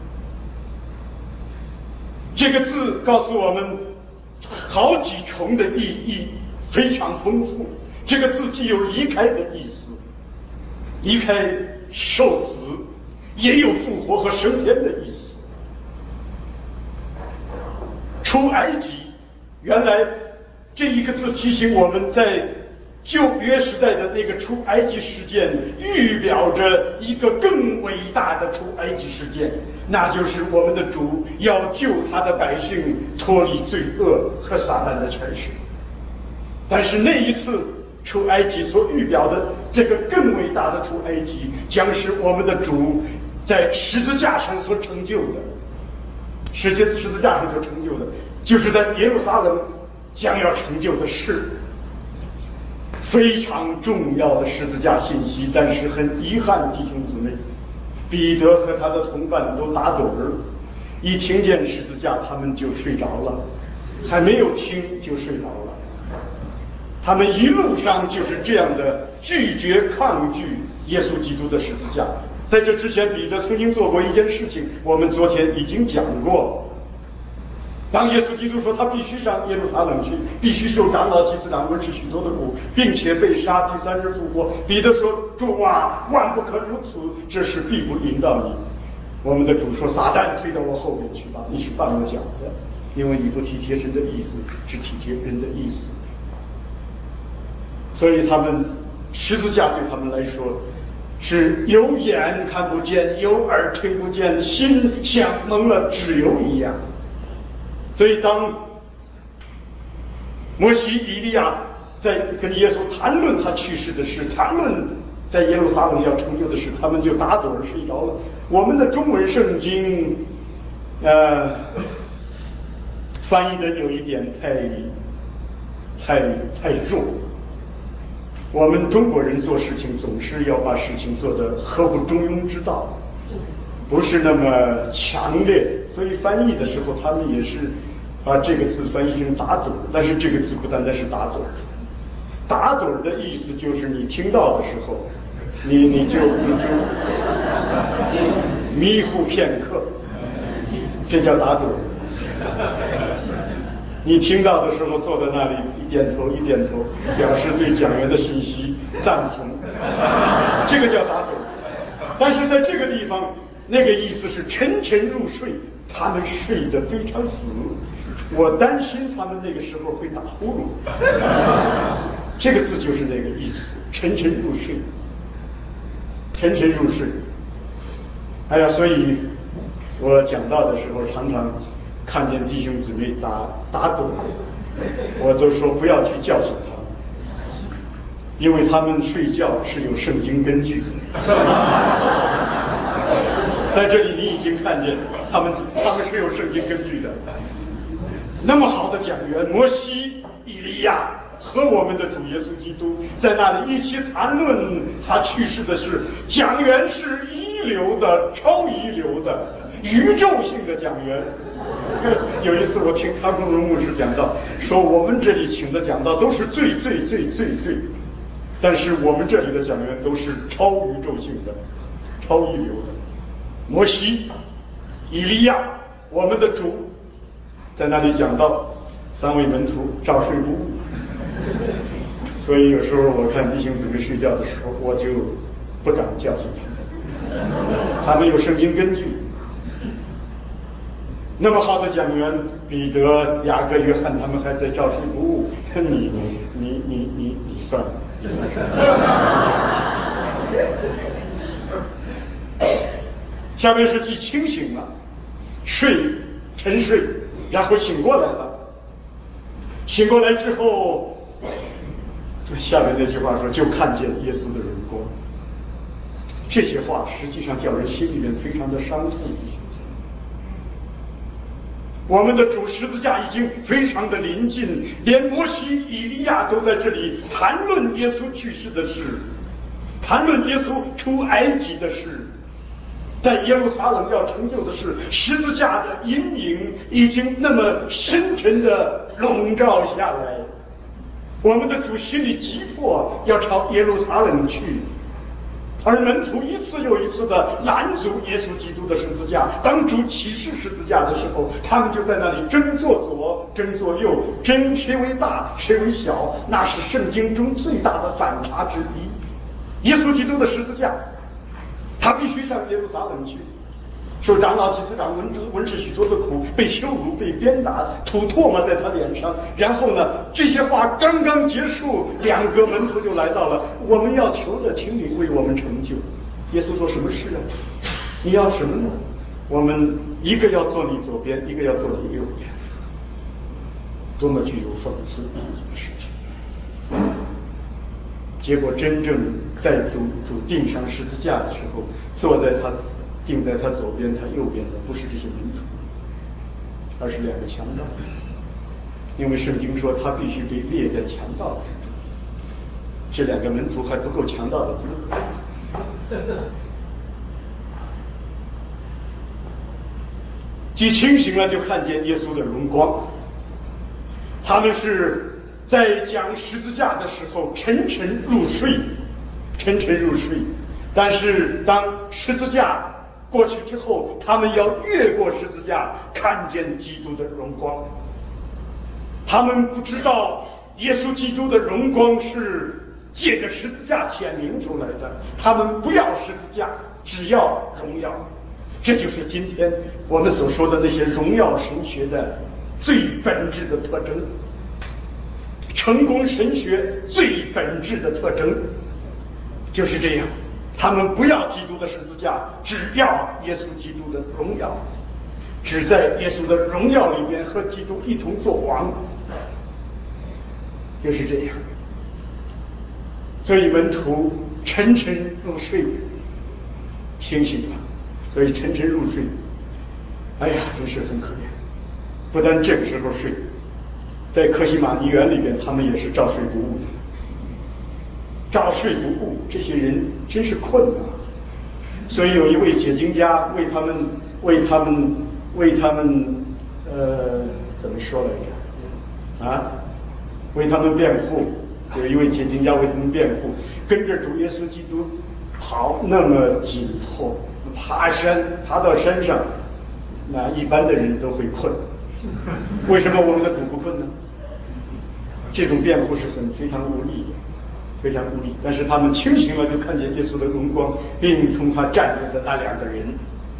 这个字告诉我们好几重的意义，非常丰富。这个字既有离开的意思，离开受死，也有复活和升天的意思。出埃及，原来这一个字提醒我们，在旧约时代的那个出埃及事件，预表着一个更伟大的出埃及事件，那就是我们的主要救他的百姓脱离罪恶和撒旦的权势。但是那一次出埃及所预表的这个更伟大的出埃及，将是我们的主在十字架上所成就的。十字架上所成就的，就是在耶路撒冷将要成就的事。非常重要的十字架信息。但是很遗憾，弟兄姊妹，彼得和他的同伴都打盹儿，一听见十字架他们就睡着了，还没有听就睡着了。他们一路上就是这样的拒绝抗拒耶稣基督的十字架。在这之前，彼得曾经做过一件事情，我们昨天已经讲过。当耶稣基督说他必须上耶路撒冷去，必须受长老、祭司长文士许多的苦，并且被杀，第3日复活。彼得说：主啊，万不可如此，这事必不临到你。我们的主说：撒旦推到我后面去吧，你是绊我脚的，因为你不体贴神的意思，只体贴人的意思。所以他们十字架对他们来说是有眼看不见，有耳听不见，心像蒙了脂油一样。所以当摩西、以利亚在跟耶稣谈论他去世的事，谈论在耶路撒冷要成就的事，他们就打盹儿睡着了。我们的中文圣经翻译的有一点太弱。我们中国人做事情总是要把事情做得合乎中庸之道，不是那么强烈，所以翻译的时候他们也是把这个字翻译成打盹。但是这个字不单单是打盹，打盹的意思就是你听到的时候你就迷糊片刻，这叫打盹。 你听到的时候坐在那里一点头一点头，表示对讲员的信息赞同，这个叫打盹。但是在这个地方，那个意思是沉沉入睡，他们睡得非常死，我担心他们那个时候会打呼噜。这个字就是那个意思，沉沉入睡，沉沉入睡。哎呀，所以我讲到的时候，常常看见弟兄姊妹打盹，我都说不要去叫醒他们，因为他们睡觉是有圣经根据的。在这里你已经看见他们是有圣经根据的。那么好的讲员摩西、以利亚和我们的主耶稣基督在那里一起谈论他去世的事，讲员是一流的、超一流的、宇宙性的讲员。有一次我听康凤荣牧师讲道，说我们这里请的讲道都是最，但是我们这里的讲员都是超宇宙性的、超一流的。摩西、以利亚，我们的主在那里讲到三位门徒照睡不误。所以有时候我看弟兄姊妹睡觉的时候，我就不敢叫醒他们，他们有圣经根据。那么好的讲员，彼得、雅各、约翰他们还在照睡不误，你算了。下面是既清醒了，沉睡，然后醒过来了。醒过来之后，下面那句话说，就看见耶稣的荣光。这些话实际上叫人心里面非常的伤痛。我们的主十字架已经非常的临近，连摩西、以利亚都在这里谈论耶稣去世的事，谈论耶稣出埃及的事。在耶路撒冷要成就的是十字架的阴影已经那么深沉的笼罩下来，我们的主心里急迫要朝耶路撒冷去，而门徒一次又一次的拦阻耶稣基督的十字架。当主启示十字架的时候，他们就在那里争做左，争做右，争谁为大谁为小，那是圣经中最大的反差之一。耶稣基督的十字架，他必须上耶路撒冷去，受长老、祭司长、文士许多的苦，被羞辱、被鞭打，吐唾沫在他脸上。然后呢，这些话刚刚结束，两个门徒就来到了，我们要求的，请你为我们成就。耶稣说，什么事啊？你要什么呢？我们一个要坐你左边，一个要坐你右边。多么具有讽刺意义的事情！结果真正在主钉上十字架的时候，钉在他左边他右边的不是这些门徒，而是两个强盗。因为圣经说他必须被列在强盗之中，这两个门徒还不够强盗的资格。既清醒了，就看见耶稣的荣光。他们是在讲十字架的时候沉沉入睡，但是当十字架过去之后，他们要越过十字架，看见基督的荣光。他们不知道耶稣基督的荣光是借着十字架显明出来的，他们不要十字架，只要荣耀。这就是今天我们所说的那些荣耀神学的最本质的特征，成功神学最本质的特征就是这样。他们不要基督的十字架，只要耶稣基督的荣耀，只在耶稣的荣耀里边和基督一同作王，就是这样。所以门徒沉沉入睡，清醒了，所以沉沉入睡，哎呀，真是很可怜。不但这个时候睡，在客西马尼园里边，他们也是照睡不误的。照睡不误，这些人真是困难。所以有一位解经家为他们怎么说来着？为他们辩护。有一位解经家为他们辩护，跟着主耶稣基督跑那么紧迫，爬到山上，那一般的人都会困。 为什么我们的主不困呢？这种辩护是非常无力的，非常无力。但是他们清醒了，就看见耶稣的荣光，并从他站着的那2个人，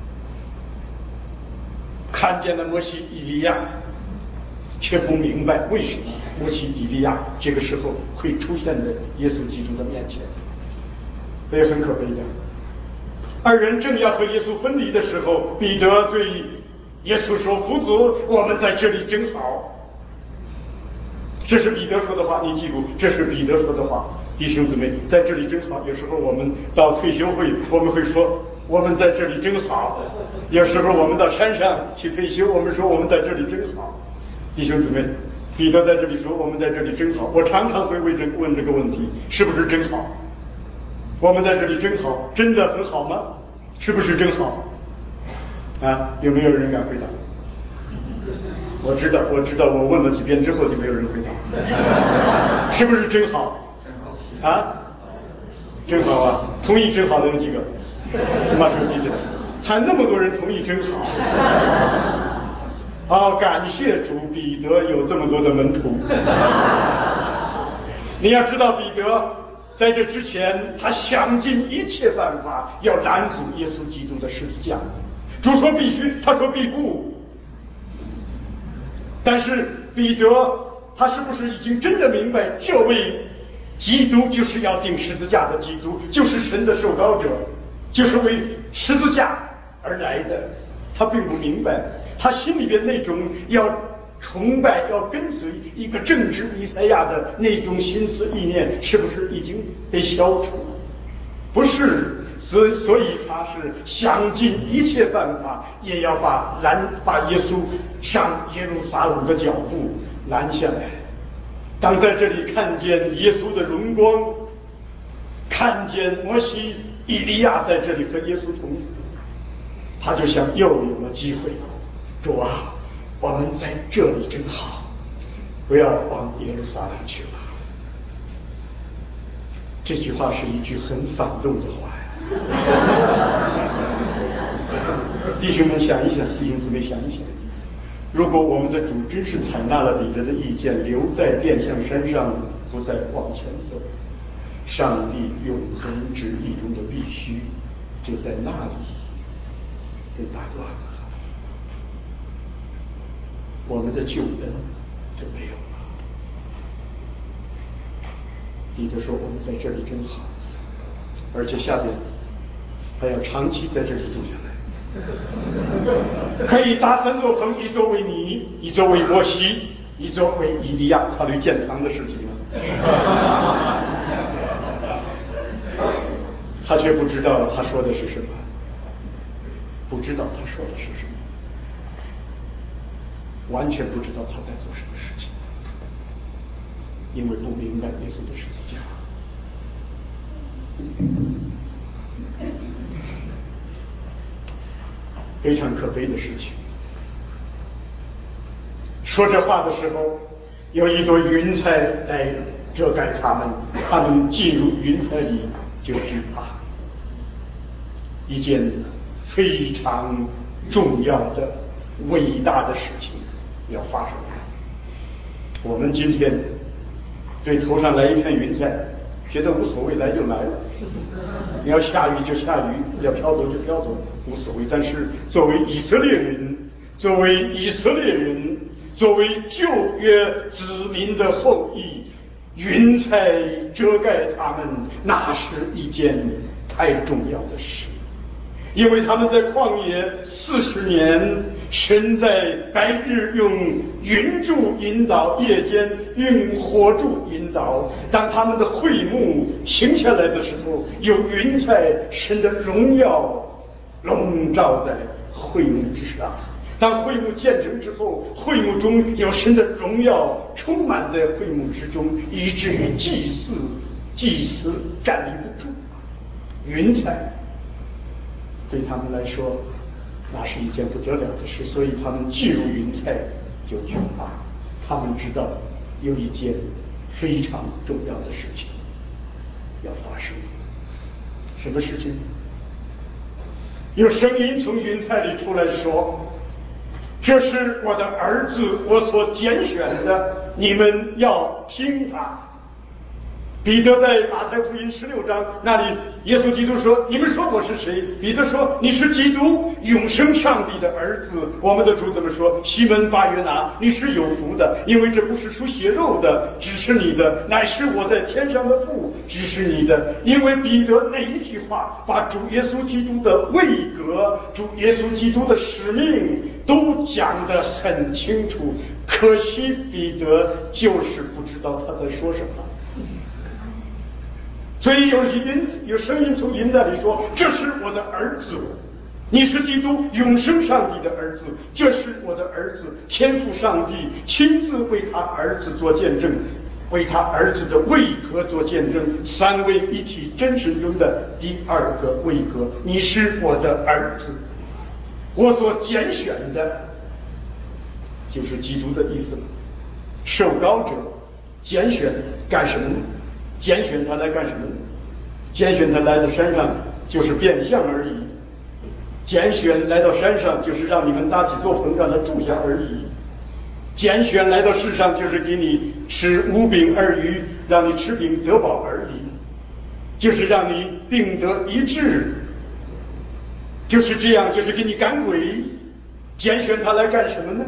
看见了摩西、以利亚，却不明白为什么摩西、以利亚这个时候会出现在耶稣基督的面前，这也很可悲的。2人正要和耶稣分离的时候，彼得对耶稣说：“夫子，我们在这里真好。”这是彼得说的话，你记住，这是彼得说的话。弟兄姊妹，在这里真好。有时候我们到退休会，我们会说我们在这里真好。有时候我们到山上去退休，我们说我们在这里真好。弟兄姊妹，彼得在这里说我们在这里真好。我常常会问这个问题，是不是真好？我们在这里真好，真的很好吗？是不是真好？啊，有没有人敢回答？我知道，我问了几遍之后就没有人回答。是不是真好？啊，真好啊！同意真好的有几个？请把手举起来。还那么多人同意真好。好，感谢主，彼得有这么多的门徒。你要知道，彼得在这之前，他想尽一切办法要拦阻耶稣基督的十字架。主说必须，他说必不。但是彼得他是不是已经真的明白，这位基督就是要钉十字架的基督，就是神的受膏者，就是为十字架而来的？他并不明白，他心里边那种要崇拜、要跟随一个正直弥赛亚的那种心思意念，是不是已经被消除了？不是。所以他是想尽一切办法，也要把耶稣上耶路撒冷的脚步拦下来。当在这里看见耶稣的荣光，看见摩西、以利亚在这里和耶稣同在，他就想又有了机会了。主啊，我们在这里真好，不要往耶路撒冷去了。这句话是一句很反动的话呀。弟兄们想一想，弟兄姊妹想一想，如果我们的主真是采纳了彼得的意见，留在变相山上，不再往前走，上帝永恒旨意中的必须就在那里被打断了，我们的救恩就没有了。彼得说我们在这里真好，而且下边还要长期在这里住下来，可以搭3座棚，一座为你，一座为摩西，一座为以利亚，考虑建堂的事情了。他却不知道他说的是什么，不知道他说的是什么，完全不知道他在做什么事情，因为不明白耶稣的十字架。非常可悲的事情。说这话的时候，有一朵云彩来遮盖他们，他们进入云彩里就惧怕。一件非常重要的、伟大的事情要发生。我们今天对头上来一片云彩，觉得无所谓，来就来了。你要下雨就下雨，要飘走就飘走，无所谓。但是作为以色列人，作为旧约子民的后裔，云彩遮盖他们，那是一件太重要的事。因为他们在旷野40年，神在白日用云柱引导，夜间用火柱引导。当他们的会幕行下来的时候，有云彩，神的荣耀笼罩在会幕之上。当会幕建成之后，会幕中有神的荣耀充满在会幕之中，以至于祭司站立不住。云彩对他们来说，那是一件不得了的事，所以他们进入云彩就惧怕。他们知道有一件非常重要的事情要发生。什么事情？有声音从云彩里出来说： 这是我的儿子，我所拣选的，你们要听他。彼得在马太福音16章那里，耶稣基督说：“你们说我是谁？”彼得说：“你是基督，永生上帝的儿子。”我们的主怎么说？西门巴约拿，你是有福的，因为这不是属血肉的指示你的，乃是我在天上的父指示你的。因为彼得那一句话，把主耶稣基督的位格、主耶稣基督的使命都讲得很清楚。可惜彼得就是不知道他在说什么。所以有声音从云在里说：“这是我的儿子，你是基督永生上帝的儿子，这是我的儿子。”天父上帝亲自为他儿子做见证，为他儿子的位格做见证，三位一体真神中的第二个位格。你是我的儿子，我所拣选的，就是基督的意思了。受膏者拣选干什么呢？拣选他来干什么呢？拣选他来到山上就是变相而已，拣选来到山上就是让你们搭几座棚让他住下而已，拣选来到世上就是给你吃5饼2鱼，让你吃饼得饱而已，就是让你病得医治，就是这样，就是给你赶鬼。拣选他来干什么呢？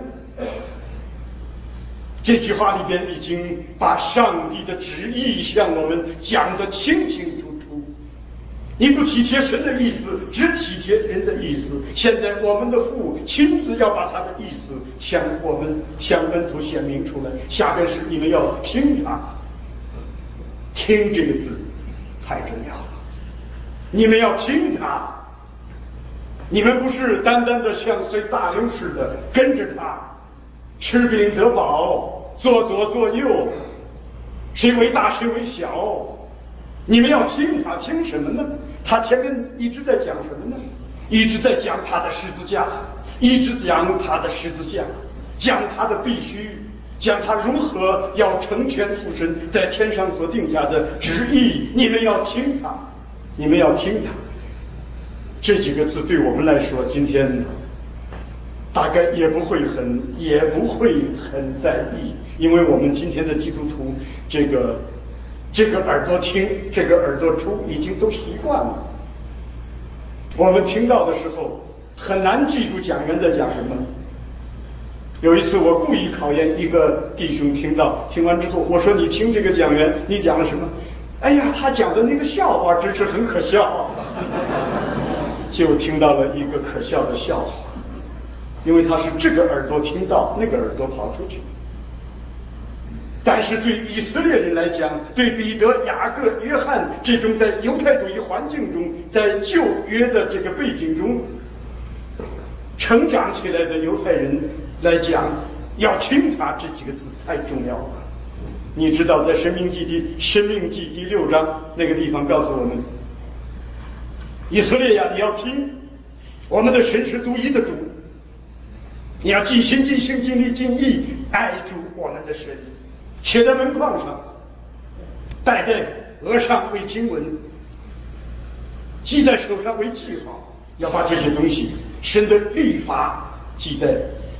这句话里边已经把上帝的旨意向我们讲得清清楚楚。你不体贴神的意思，只体贴人的意思。现在我们的父亲自要把他的意思向门徒显明出来。下边是你们要听他，听这个字太重要了。你们要听他，你们不是单单的像随大流似的跟着他吃饼得饱，做左做右，谁为大谁为小。你们要听他，听什么呢？他前面一直在讲什么呢？一直在讲他的十字架，一直讲他的十字架，讲他的必须，讲他如何要成全父神在天上所定下的旨意。你们要听他，你们要听他。这几个字对我们来说，今天大概也不会很在意，因为我们今天的基督徒这个耳朵听，这个耳朵出，已经都习惯了。我们听到的时候很难记住讲员在讲什么。有一次我故意考验一个弟兄，听完之后，我说：“你听这个讲员，你讲了什么？”哎呀，他讲的那个笑话真是很可笑。就听到了一个可笑的笑话，因为他是这个耳朵听到，那个耳朵跑出去。但是对以色列人来讲，对彼得、雅各、约翰这种在犹太主义环境中，在旧约的这个背景中成长起来的犹太人来讲，要听他这几个字太重要了。你知道，在申命记第6章那个地方告诉我们，以色列呀，你要听，我们的神是独一的主，你要尽心尽性尽力尽意爱主我们的神，写在门框上，戴在额上为经文，记在手上为记号，要把这些东西神的律法记在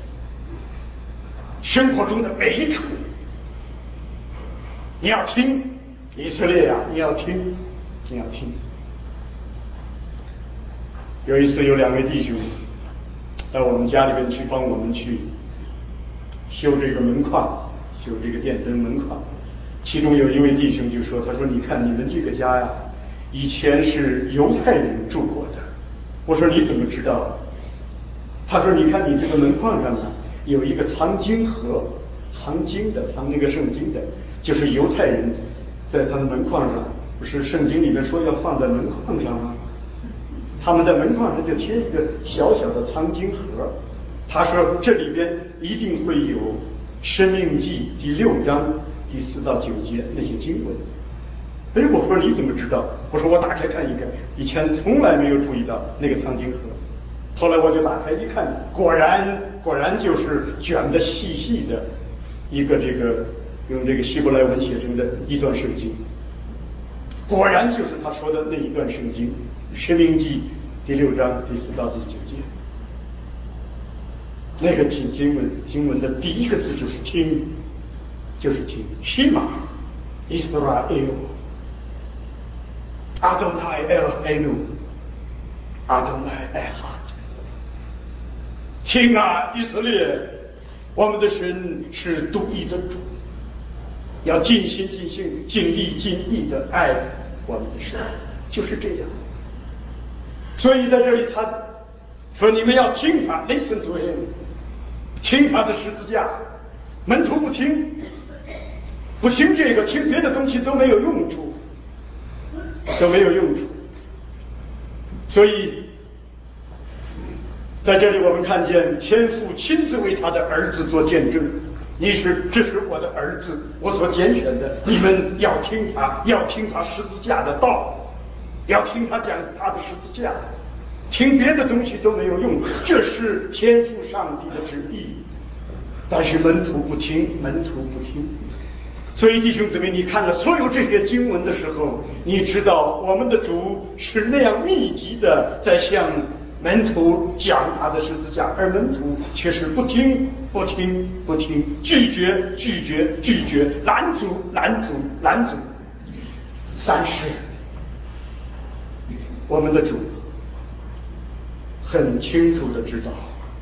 生活中的每一处。你要听，以色列呀，你要听，你要听。有一次有2位弟兄到我们家里边去帮我们去修这个门框，修这个电灯门框。其中有一位弟兄就说：“他说你看你们这个家呀，以前是犹太人住过的。”我说：“你怎么知道？”他说：“你看你这个门框上呢，有一个藏经盒，藏经的，藏那个圣经的，就是犹太人在他的门框上，不是圣经里面说要放在门框上吗？他们在门框上就贴一个小小的藏经盒。他说这里边一定会有申命记第6章第4到9节那些经文。”哎，我说你怎么知道？我说我打开看一看，以前从来没有注意到那个藏经盒。后来我就打开一看，果然就是卷得细细的一个用这个希伯来文写成的一段圣经。果然就是他说的那一段圣经，申命记第6章第4到第9节。 那个经文的第一个字就是听，就是听。Shema Israel Adonai Eloheinu Adonai Echad。听啊，以色列，我们的神是独一的主，要尽心尽性、尽力尽意的爱我们的神，就是这样。所以在这里他说：“你们要听他 ，listen to him， 听他的十字架。”门徒不听，不听这个，听别的东西都没有用处，都没有用处。所以在这里我们看见天父亲自为他的儿子做见证。这是我的儿子，我所拣选的，你们要听他，要听他十字架的道，要听他讲他的十字架，听别的东西都没有用，这是天父上帝的旨意。但是门徒不听，所以弟兄姊妹，你看了所有这些经文的时候，你知道我们的主是那样密集的在向门徒讲他的十字架，而门徒却是不听，拒绝，拦阻。但是我们的主很清楚的知道，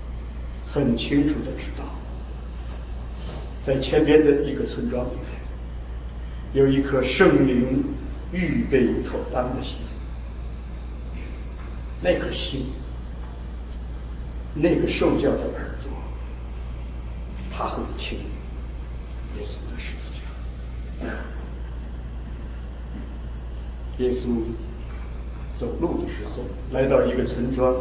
在前边的一个村庄里面，有一颗圣灵预备妥当的心，那颗心，那个受教的耳朵，他会听耶稣的十字架。耶稣走路的时候，来到一个村庄，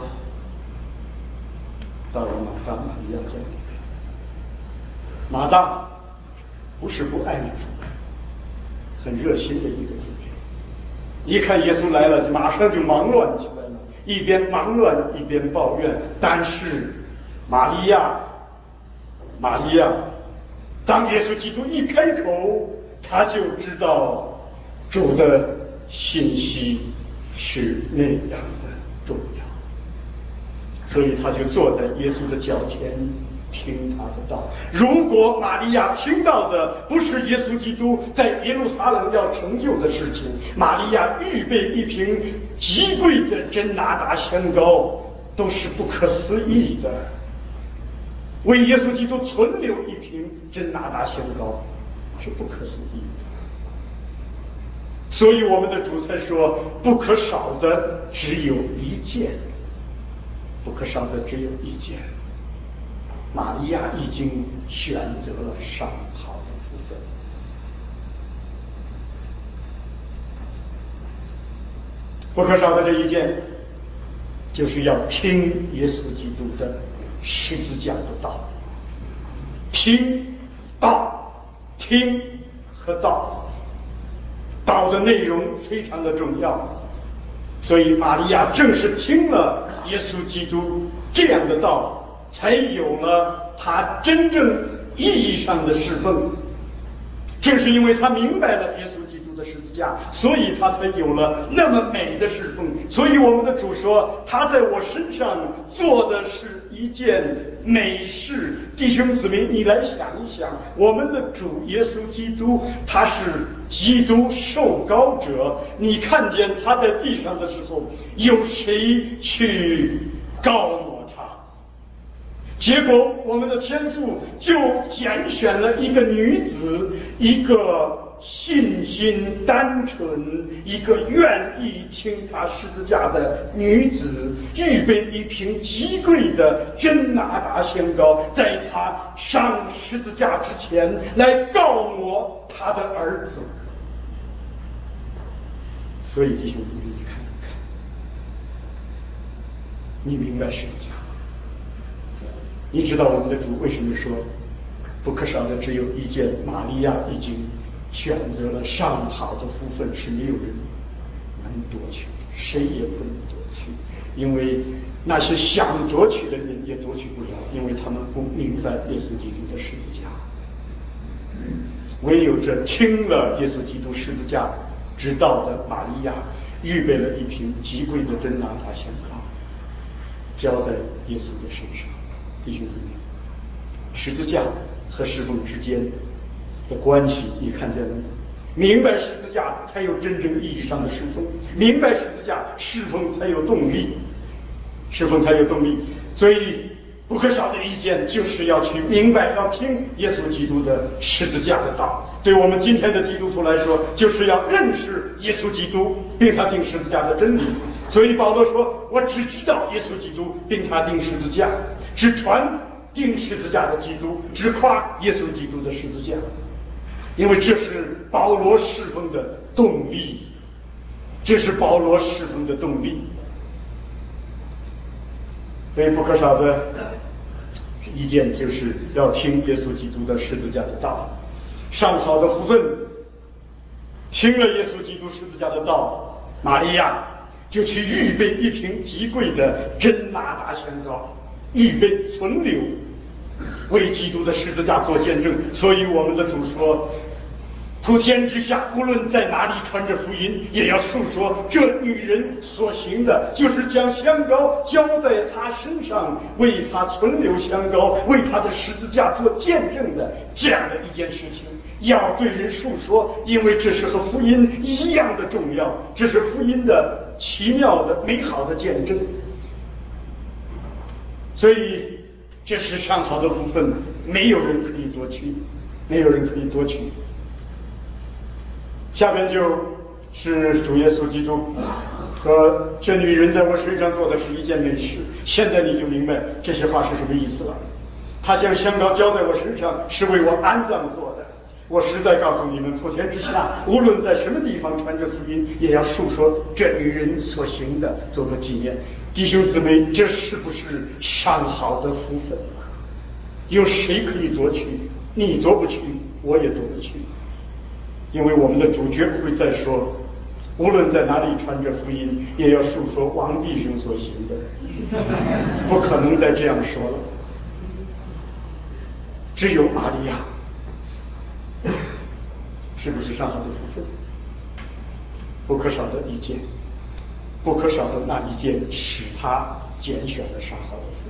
到了马大马利亚家里面。马大不是不爱主，很热心的一个姊妹，一看耶稣来了，马上就忙乱起来了，一边忙乱一边抱怨。但是玛利亚，当耶稣基督一开口，他就知道主的信息是那样的重要，所以他就坐在耶稣的脚前听他的道。如果玛利亚听到的不是耶稣基督在耶路撒冷要成就的事情，玛利亚预备一瓶极贵的真哪达香膏，都是不可思议的。为耶稣基督存留一瓶真哪达香膏是不可思议的。所以我们的主才说，不可少的只有一件，玛利亚已经选择了上好的福分。不可少的这一件，就是要听耶稣基督的十字架的道。听和道的内容非常的重要。所以玛利亚正是听了耶稣基督这样的道，才有了他真正意义上的侍奉。正是因为他明白了耶稣基督的十字架，所以他才有了那么美的侍奉。所以我们的主说，他在我身上做的是一件美事。弟兄姊妹，你来想一想，我们的主耶稣基督，他是基督受膏者，你看见他在地上的时候，有谁去膏抹他？结果我们的天父就拣选了一个女子，一个信心单纯，一个愿意听他十字架的女子，预备一瓶极贵的真哪达香膏，在他上十字架之前来膏抹他的儿子。所以弟兄姊妹，你看一看，你明白十字架？你知道我们的主为什么说不可少的只有一件？玛利亚已经选择了上好的福分，是没有人能夺取，谁也不能夺取，因为那些想夺取的人也夺取不了，因为他们不明白耶稣基督的十字架。唯有这听了耶稣基督十字架之道的玛利亚，预备了一瓶极贵的真哪达香膏，浇在耶稣的身上。弟兄姊妹， 十字架和侍奉之间的关系，你看见了吗？明白十字架才有真正意义上的侍奉，明白十字架，侍奉才有动力，侍奉才有动力。所以不可少的意见就是要去明白，要听耶稣基督的十字架的道。对我们今天的基督徒来说，就是要认识耶稣基督并他定十字架的真理。所以保罗说，我只知道耶稣基督并他定十字架，只传定十字架的基督，只夸耶稣基督的十字架，因为这是保罗侍奉的动力，这是保罗侍奉的动力。所以不可少的意见就是要听耶稣基督的十字架的道。上好的福分，听了耶稣基督十字架的道，玛利亚就去预备一瓶极贵的真哪达香膏，预备存留，为基督的十字架做见证。所以我们的主说，普天之下无论在哪里传着福音，也要述说这女人所行的，就是将香膏浇在她身上，为她存留香膏，为她的十字架做见证的这样的一件事情，要对人述说，因为这是和福音一样的重要，这是福音的奇妙的美好的见证。所以这是上好的福分，没有人可以夺去，没有人可以夺取。下边就是主耶稣基督和这女人在我身上做的是一件美事。现在你就明白这些话是什么意思了。他将香膏浇在我身上，是为我安葬做的。我实在告诉你们，普天之下无论在什么地方传着福音，也要述说这女人所行的，做个纪念。弟兄姊妹，这是不是上好的福分啊？有谁可以夺取？你夺不去，我也夺不去。因为我们的主绝不会再说，无论在哪里传着福音，也要述说王弟兄所行的，不可能再这样说了。只有玛利亚，是不是上好的福分？不可少的一件，不可少的那一件，使他拣选了上好的福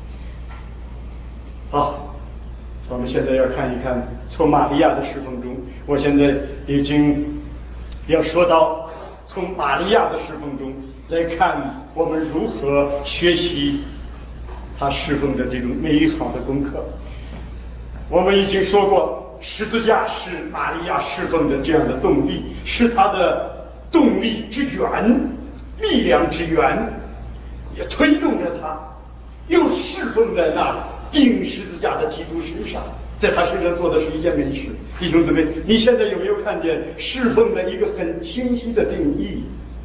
分。好，我们现在要看一看从玛利亚的侍奉中，我现在已经要说到从玛利亚的侍奉中来看我们如何学习她侍奉的这种美好的功课。我们已经说过，十字架是玛利亚侍奉的这样的动力，是她的动力之源，力量之源，也推动着她，又侍奉在那钉十字架的基督身上，在他身上做的是一件美事。弟兄姊妹，你现在有没有看见侍奉的一个很清晰的定义？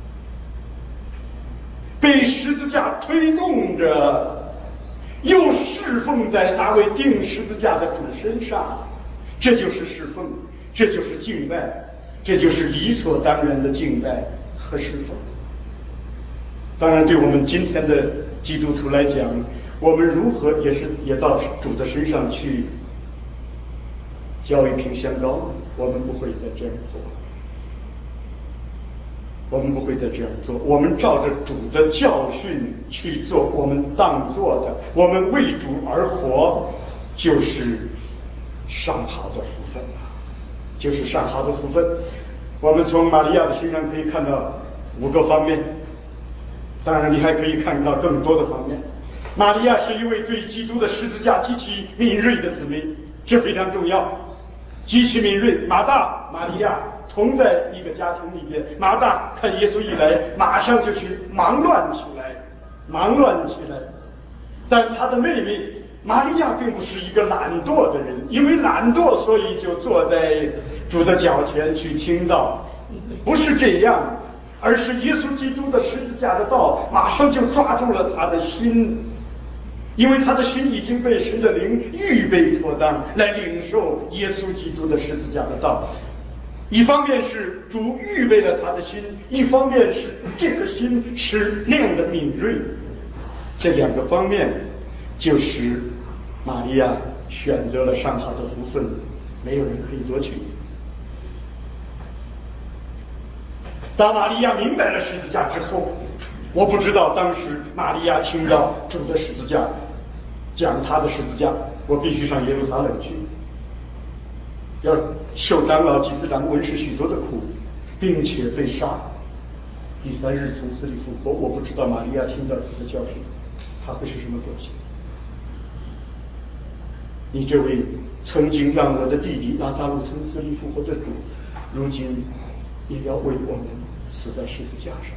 被十字架推动着，又侍奉在那位钉十字架的主身上，这就是侍奉，这就是敬拜，这就是理所当然的敬拜和侍奉。当然对我们今天的基督徒来讲，我们如何也到主的身上去浇一瓶香膏呢？我们不会再这样做，我们不会再这样做。我们照着主的教训去做我们当做的，我们为主而活，就是上好的福分啊，就是上好的福分。我们从玛利亚的身上可以看到5个方面，当然你还可以看到更多的方面。玛利亚是一位对基督的十字架极其敏锐的姊妹，这非常重要，极其敏锐。马大、玛利亚同在一个家庭里边，马大看耶稣一来，马上就去忙乱起来，但他的妹妹玛利亚并不是一个懒惰的人，因为懒惰，所以就坐在主的脚前去听道，不是这样，而是耶稣基督的十字架的道马上就抓住了他的心，因为他的心已经被神的灵预备妥当来领受耶稣基督的十字架的道。一方面是主预备了他的心，一方面是这颗心是那样的敏锐，这2个方面就是玛利亚选择了上好的福分，没有人可以夺取。当玛利亚明白了十字架之后，我不知道当时玛利亚听到主的十字架讲他的十字架，我必须上耶路撒冷去，要受长老、祭司长、文士许多的苦，并且被杀，第3日从死里复活。我不知道玛利亚听到这个教训，她会是什么表现？你这位曾经让我的弟弟拉撒路从死里复活的主，如今也要为我们死在十字架上。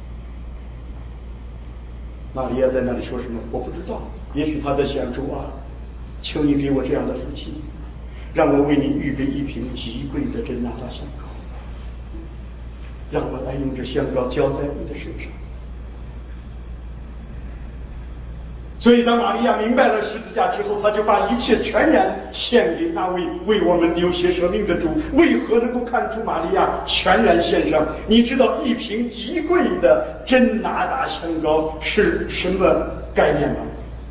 玛利亚在那里说什么？我不知道。也许她在想：主啊，求你给我这样的父亲，让我为你预备一瓶极贵的真哪吒香膏，让我来用这香膏浇在你的身上。所以当玛利亚明白了十字架之后，她就把一切全然献给那位为我们流血舍命的主。为何能够看出玛利亚全然献上？你知道一瓶极贵的真哪吒香膏是什么概念吗？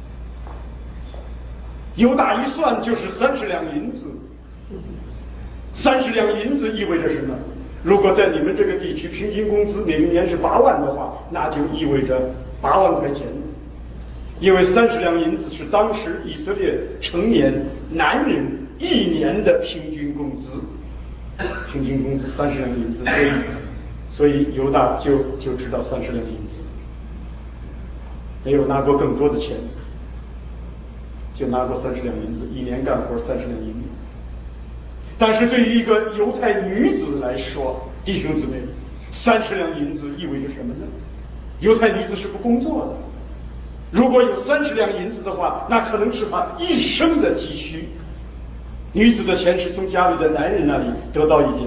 犹大一算就是30两银子。30两银子意味着什么？如果在你们这个地区平均工资每一年是8万的话，那就意味着8万块钱。因为30两银子是当时以色列成年男人1年的平均工资，平均工资30两银子，所以犹大就知道30两银子，没有拿过更多的钱，就拿过30两银子，1年干活30两银子。但是对于一个犹太女子来说，弟兄姊妹，30两银子意味着什么呢？犹太女子是不工作的。如果有30两银子的话，那可能是她一生的积蓄。女子的钱是从家里的男人那里得到一点，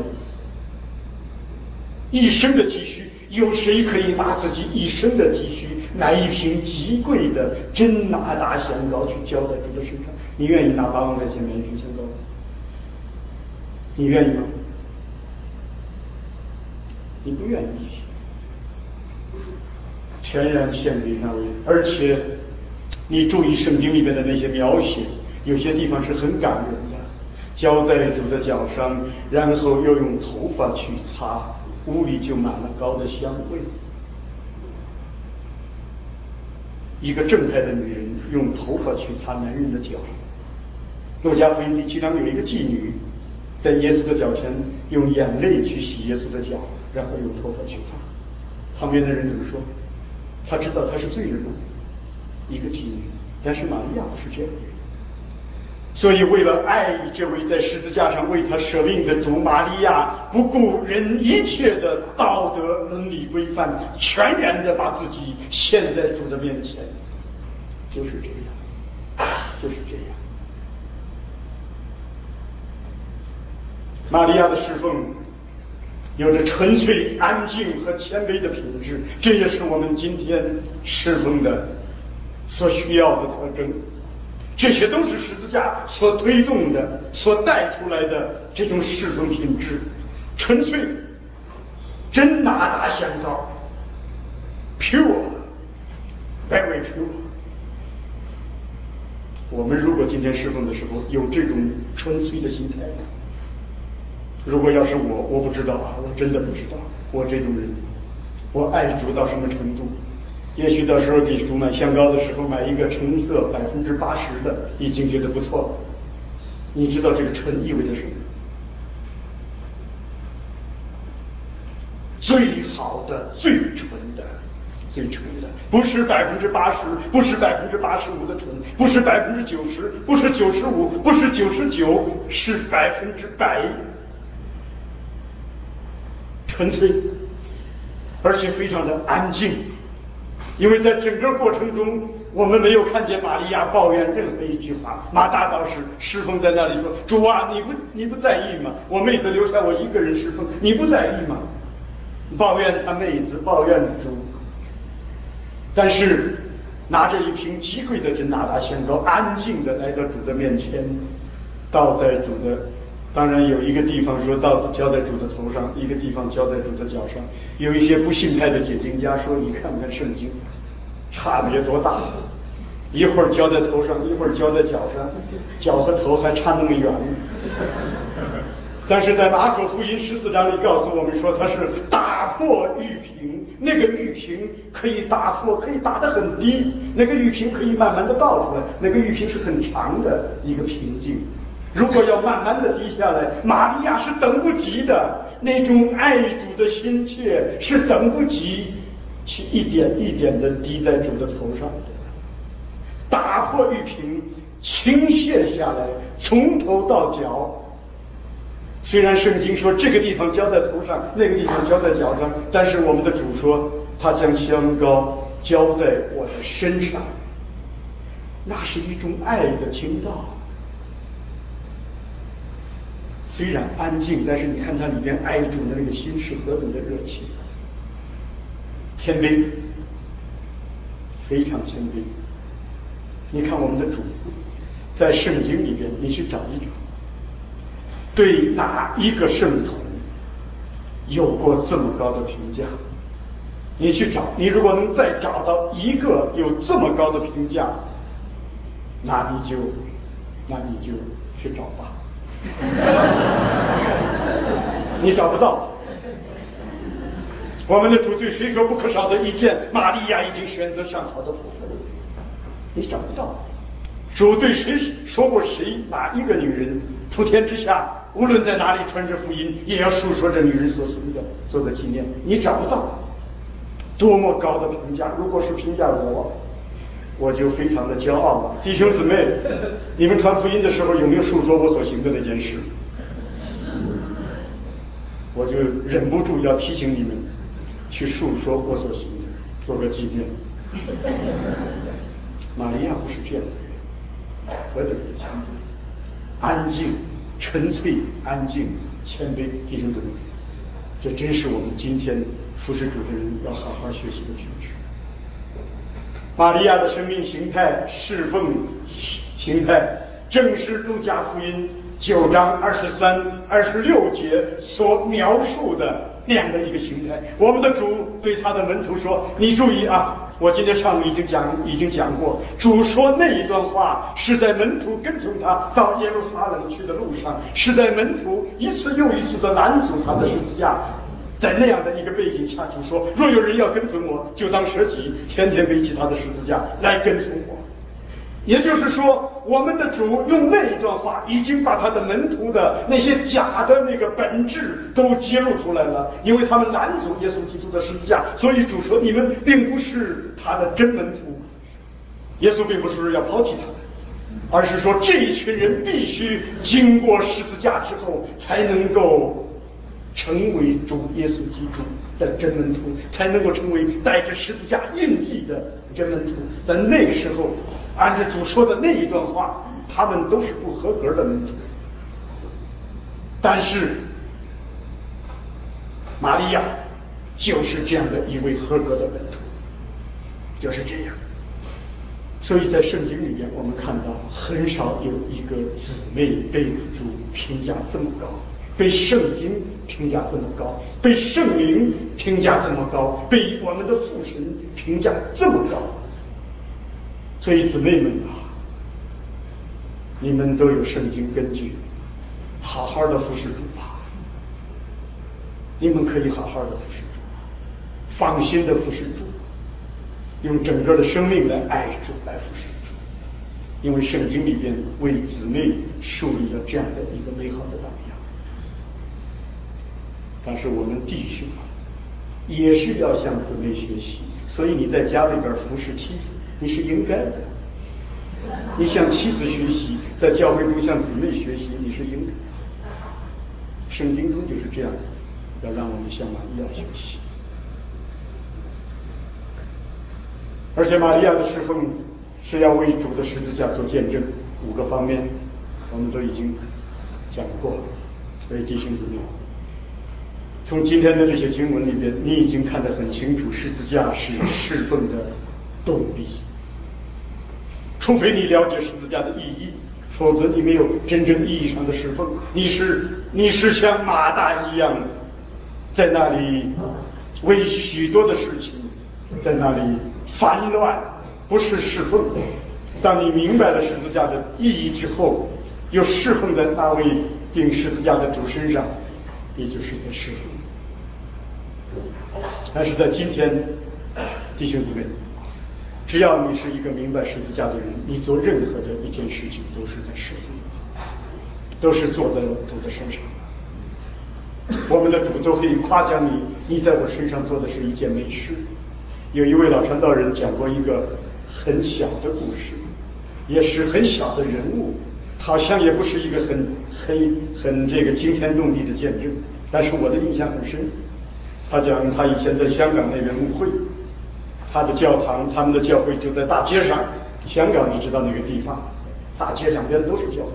一生的积蓄，有谁可以拿自己一生的积蓄买一瓶极贵的真哪吒香膏去浇在主的身上？你愿意拿8万块钱买一瓶香膏吗？你愿意吗？你不愿意。全然献给那位，而且你注意圣经里面的那些描写，有些地方是很感人的。浇在主的脚上，然后又用头发去擦，屋里就满了膏的香味。一个正派的女人用头发去擦男人的脚。路加福音第7章有一个妓女，在耶稣的脚前用眼泪去洗耶稣的脚，然后用头发去擦。旁边的人怎么说？他知道他是罪人吗？一个妓女，但是玛利亚不是这样的人。所以为了爱这位在十字架上为他舍命的主，玛利亚不顾人一切的道德伦理规范，全然的把自己献在主的面前。就是这样，就是这样。玛利亚的侍奉有着纯粹、安静和谦卑的品质，这也是我们今天侍奉的所需要的特征。这些都是十字架所推动的、所带出来的这种侍奉品质。纯粹、真哪吒香膏 ，pure， very pure。我们如果今天侍奉的时候有这种纯粹的心态，如果要是我不知道啊，我真的不知道。我这种人，我爱主到什么程度？也许到时候给主买香膏的时候，买一个成色80%的，已经觉得不错了。你知道这个纯意味着什么？最好的、最纯的、最纯的，不是80%，不是85%的纯，不是90%，不是95%，不是99%，是100%。纯粹，而且非常的安静，因为在整个过程中，我们没有看见玛利亚抱怨任何一句话。马大倒是侍奉在那里说：“主啊，你不在意吗？我妹子留下我一个人侍奉，你不在意吗？”抱怨他妹子，抱怨主，但是拿着一瓶极贵的真哪吒香膏，安静的来到主的面前，倒在主的。当然有一个地方说到浇在主的头上，一个地方浇在主的脚上。有一些不信派的解经家说：“你看看圣经，差别多大！一会儿浇在头上，一会儿浇在脚上，脚和头还差那么远。” 但是在马可福音14章里告诉我们说，他是打破玉瓶，那个玉瓶可以打破，可以打得很低，那个玉瓶可以慢慢的倒出来，那个玉瓶是很长的一个瓶颈。如果要慢慢的滴下来，玛利亚是等不及的，那种爱主的心切是等不及去一点一点的滴在主的头上的。打破玉瓶，倾泻下来，从头到脚。虽然圣经说这个地方浇在头上，那个地方浇在脚上，但是我们的主说他将香膏浇在我的身上，那是一种爱的倾倒。虽然安静，但是你看它里边爱主的那个心是何等的热情，谦卑，非常谦卑。你看我们的主在圣经里边，你去找一找，对哪一个圣徒有过这么高的评价？你去找，你如果能再找到一个有这么高的评价，那你就去找吧。你找不到。我们的主对谁说不可少的一件，玛利亚已经选择上好的夫妇了，你找不到。主对谁说过哪一个女人，普天之下无论在哪里传着福音，也要述说着女人所行的，做的纪念，你找不到。多么高的评价！如果是评价我就非常的骄傲了。弟兄姊妹，你们传福音的时候有没有述说我所行的那件事？我就忍不住要提醒你们去述说我所行的，做个纪念。玛利亚不是这样的人，何等的谦卑、安静、纯粹、安静、谦卑。弟兄姊妹，这真是我们今天服侍主的人要好好学习的品质。玛利亚的生命形态、侍奉形态，正是路加福音9章23、26节所描述的那样的一个形态。我们的主对他的门徒说：“你注意啊，我今天上午已经讲过，主说那一段话是在门徒跟从他到耶路撒冷去的路上，是在门徒一次又一次的拦阻他的十字架。”在那样的一个背景下，主说：“若有人要跟从我，就当舍己，天天背起他的十字架来跟从我。”也就是说，我们的主用那一段话，已经把他的门徒的那些假的那个本质都揭露出来了，因为他们拦阻耶稣基督的十字架，所以主说：“你们并不是他的真门徒。”耶稣并不是要抛弃他们，而是说这一群人必须经过十字架之后，才能够成为主耶稣基督的真门徒，才能够成为带着十字架印记的真门徒。在那个时候，按照主说的那一段话，他们都是不合格的门徒。但是玛利亚就是这样的一位合格的门徒，就是这样。所以在圣经里面，我们看到很少有一个姊妹被主评价这么高，被圣经评价这么高，被圣灵评价这么高，被我们的父神评价这么高。所以姊妹们啊，你们都有圣经根据，好好的服侍主吧。你们可以好好的服侍主，放心的服侍主，用整个的生命来爱主，来服侍主。因为圣经里边为姊妹树立了这样的一个美好的榜样。但是我们弟兄也是要向姊妹学习，所以你在家里边服侍妻子，你是应该的。你向妻子学习，在教会中向姊妹学习，你是应该的。圣经中就是这样，要让我们向玛利亚学习。而且玛利亚的侍奉是要为主的十字架做见证，5个方面我们都已经讲过了。所以弟兄姊妹，从今天的这些经文里边，你已经看得很清楚，十字架是侍奉的动力。除非你了解十字架的意义，否则你没有真正意义上的侍奉。你是像马大一样，在那里为许多的事情在那里烦乱，不是侍奉。当你明白了十字架的意义之后，又侍奉的那位钉十字架的主身上，也就是在侍奉。但是在今天，弟兄姊妹，只要你是一个明白十字架的人，你做任何的一件事情都是在侍奉，都是做在主的身上。我们的主都可以夸奖你，你在我身上做的是一件美事。有一位老传道人讲过一个很小的故事，也是很小的人物，好像也不是一个很这个惊天动地的见证，但是我的印象很深。他讲他以前在香港那边牧会，他的教堂，他们的教会就在大街上。香港你知道那个地方，大街两边都是教会。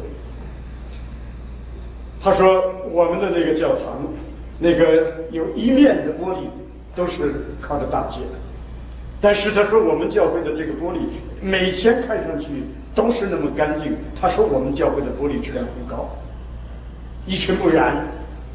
他说我们的那个教堂，那个有一面的玻璃都是靠着大街，但是他说我们教会的这个玻璃每天看上去都是那么干净。他说我们教会的玻璃质量很高，一尘不染。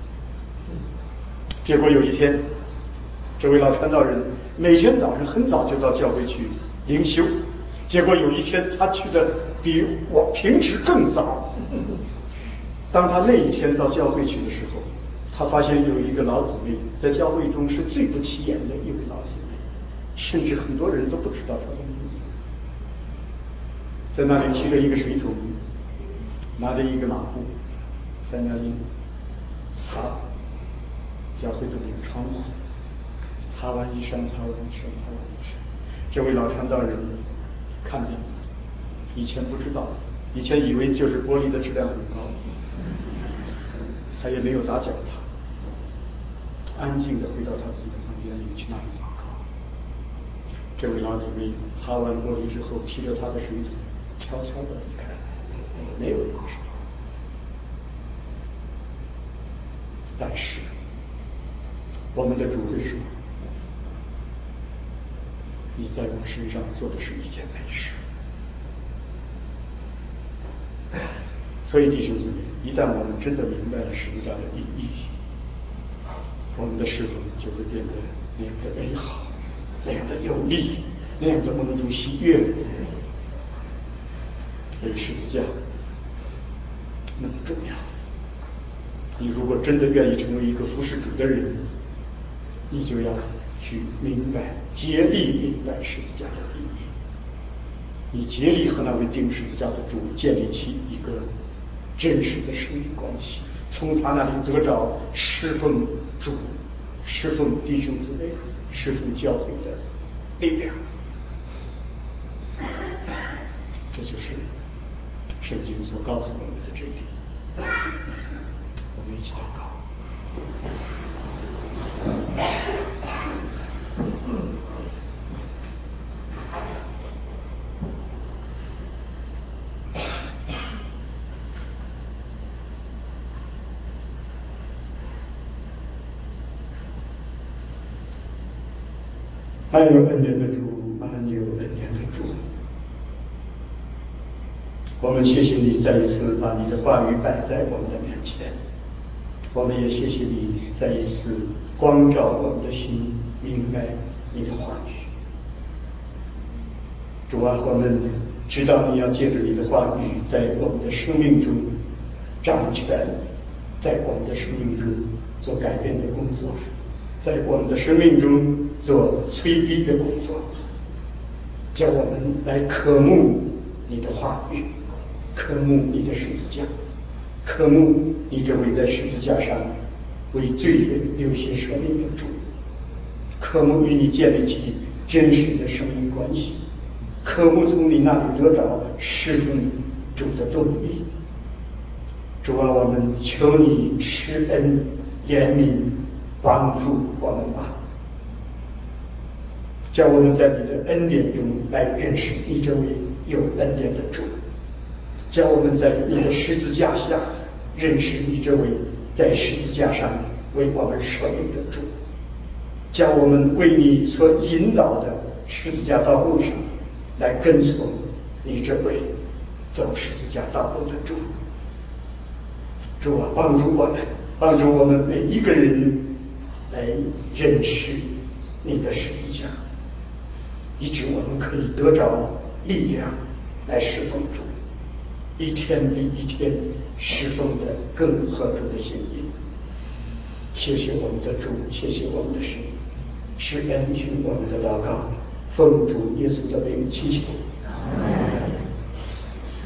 结果有一天，这位老传道人每天早上很早就到教会去灵修，结果有一天他去的比我平时更早。当他那一天到教会去的时候，他发现有一个老姊妹在教会中是最不起眼的一位老姊妹，甚至很多人都不知道她的名字。在那里提着一个水桶，拿着一个抹布，在那里擦教会的那个窗户，擦完一扇，擦完一扇，擦完一扇。这位老传道人看见了，以前不知道，以前以为就是玻璃的质量很高，他也没有打搅他，安静地回到他自己的房间里去那里祷告。这位老姊妹擦完玻璃之后，提着他的水桶，悄悄地离开了，没有人知道。但是我们的主会说，你在我身上做的是一件美事。所以弟兄姊妹，一旦我们真的明白了十字架的意义，我们的侍奉就会变得那样的美好，那样的有力，那样的蒙主喜悦。所以十字架那么重要。你如果真的愿意成为一个服侍主的人，你就要去明白，竭力明白十字架的意义。你竭力和那位钉十字架的主建立起一个真实的生命关系，从他那里得着侍奉主、侍奉弟兄姊妹、侍奉教会的力量。这就是圣经所告诉我们的真理。我们一起祷告。满有恩典的主，满有恩典的主，我们谢谢你再一次把你的话语摆在我们的面前，我们也谢谢你再一次光照我们的心，明白你的话语。主啊，我们知道你要借着你的话语在我们的生命中掌权，在我们的生命中做改变的工作，在我们的生命中做催逼的工作，叫我们来渴慕你的话语，渴慕你的十字架，渴慕你这位在十字架上为罪人流血舍命的主，渴慕与你建立起真实的生命关系，渴慕从你那里得着侍奉主的动力。主啊，我们求你施恩怜悯帮助我们吧，叫我们在你的恩典中来认识你这位有恩典的主，叫我们在你的十字架下认识你这位在十字架上为我们舍命的主，叫我们为你所引导的十字架道路上来跟从你这位走十字架道路的主。主啊，帮助我们每一个人来认识你的十字架，以致我们可以得着力量来侍奉主，一天比一天侍奉的更合主的心意。谢谢我们的主，谢谢我们的神，施恩听我们的祷告，奉主耶稣的名祈求。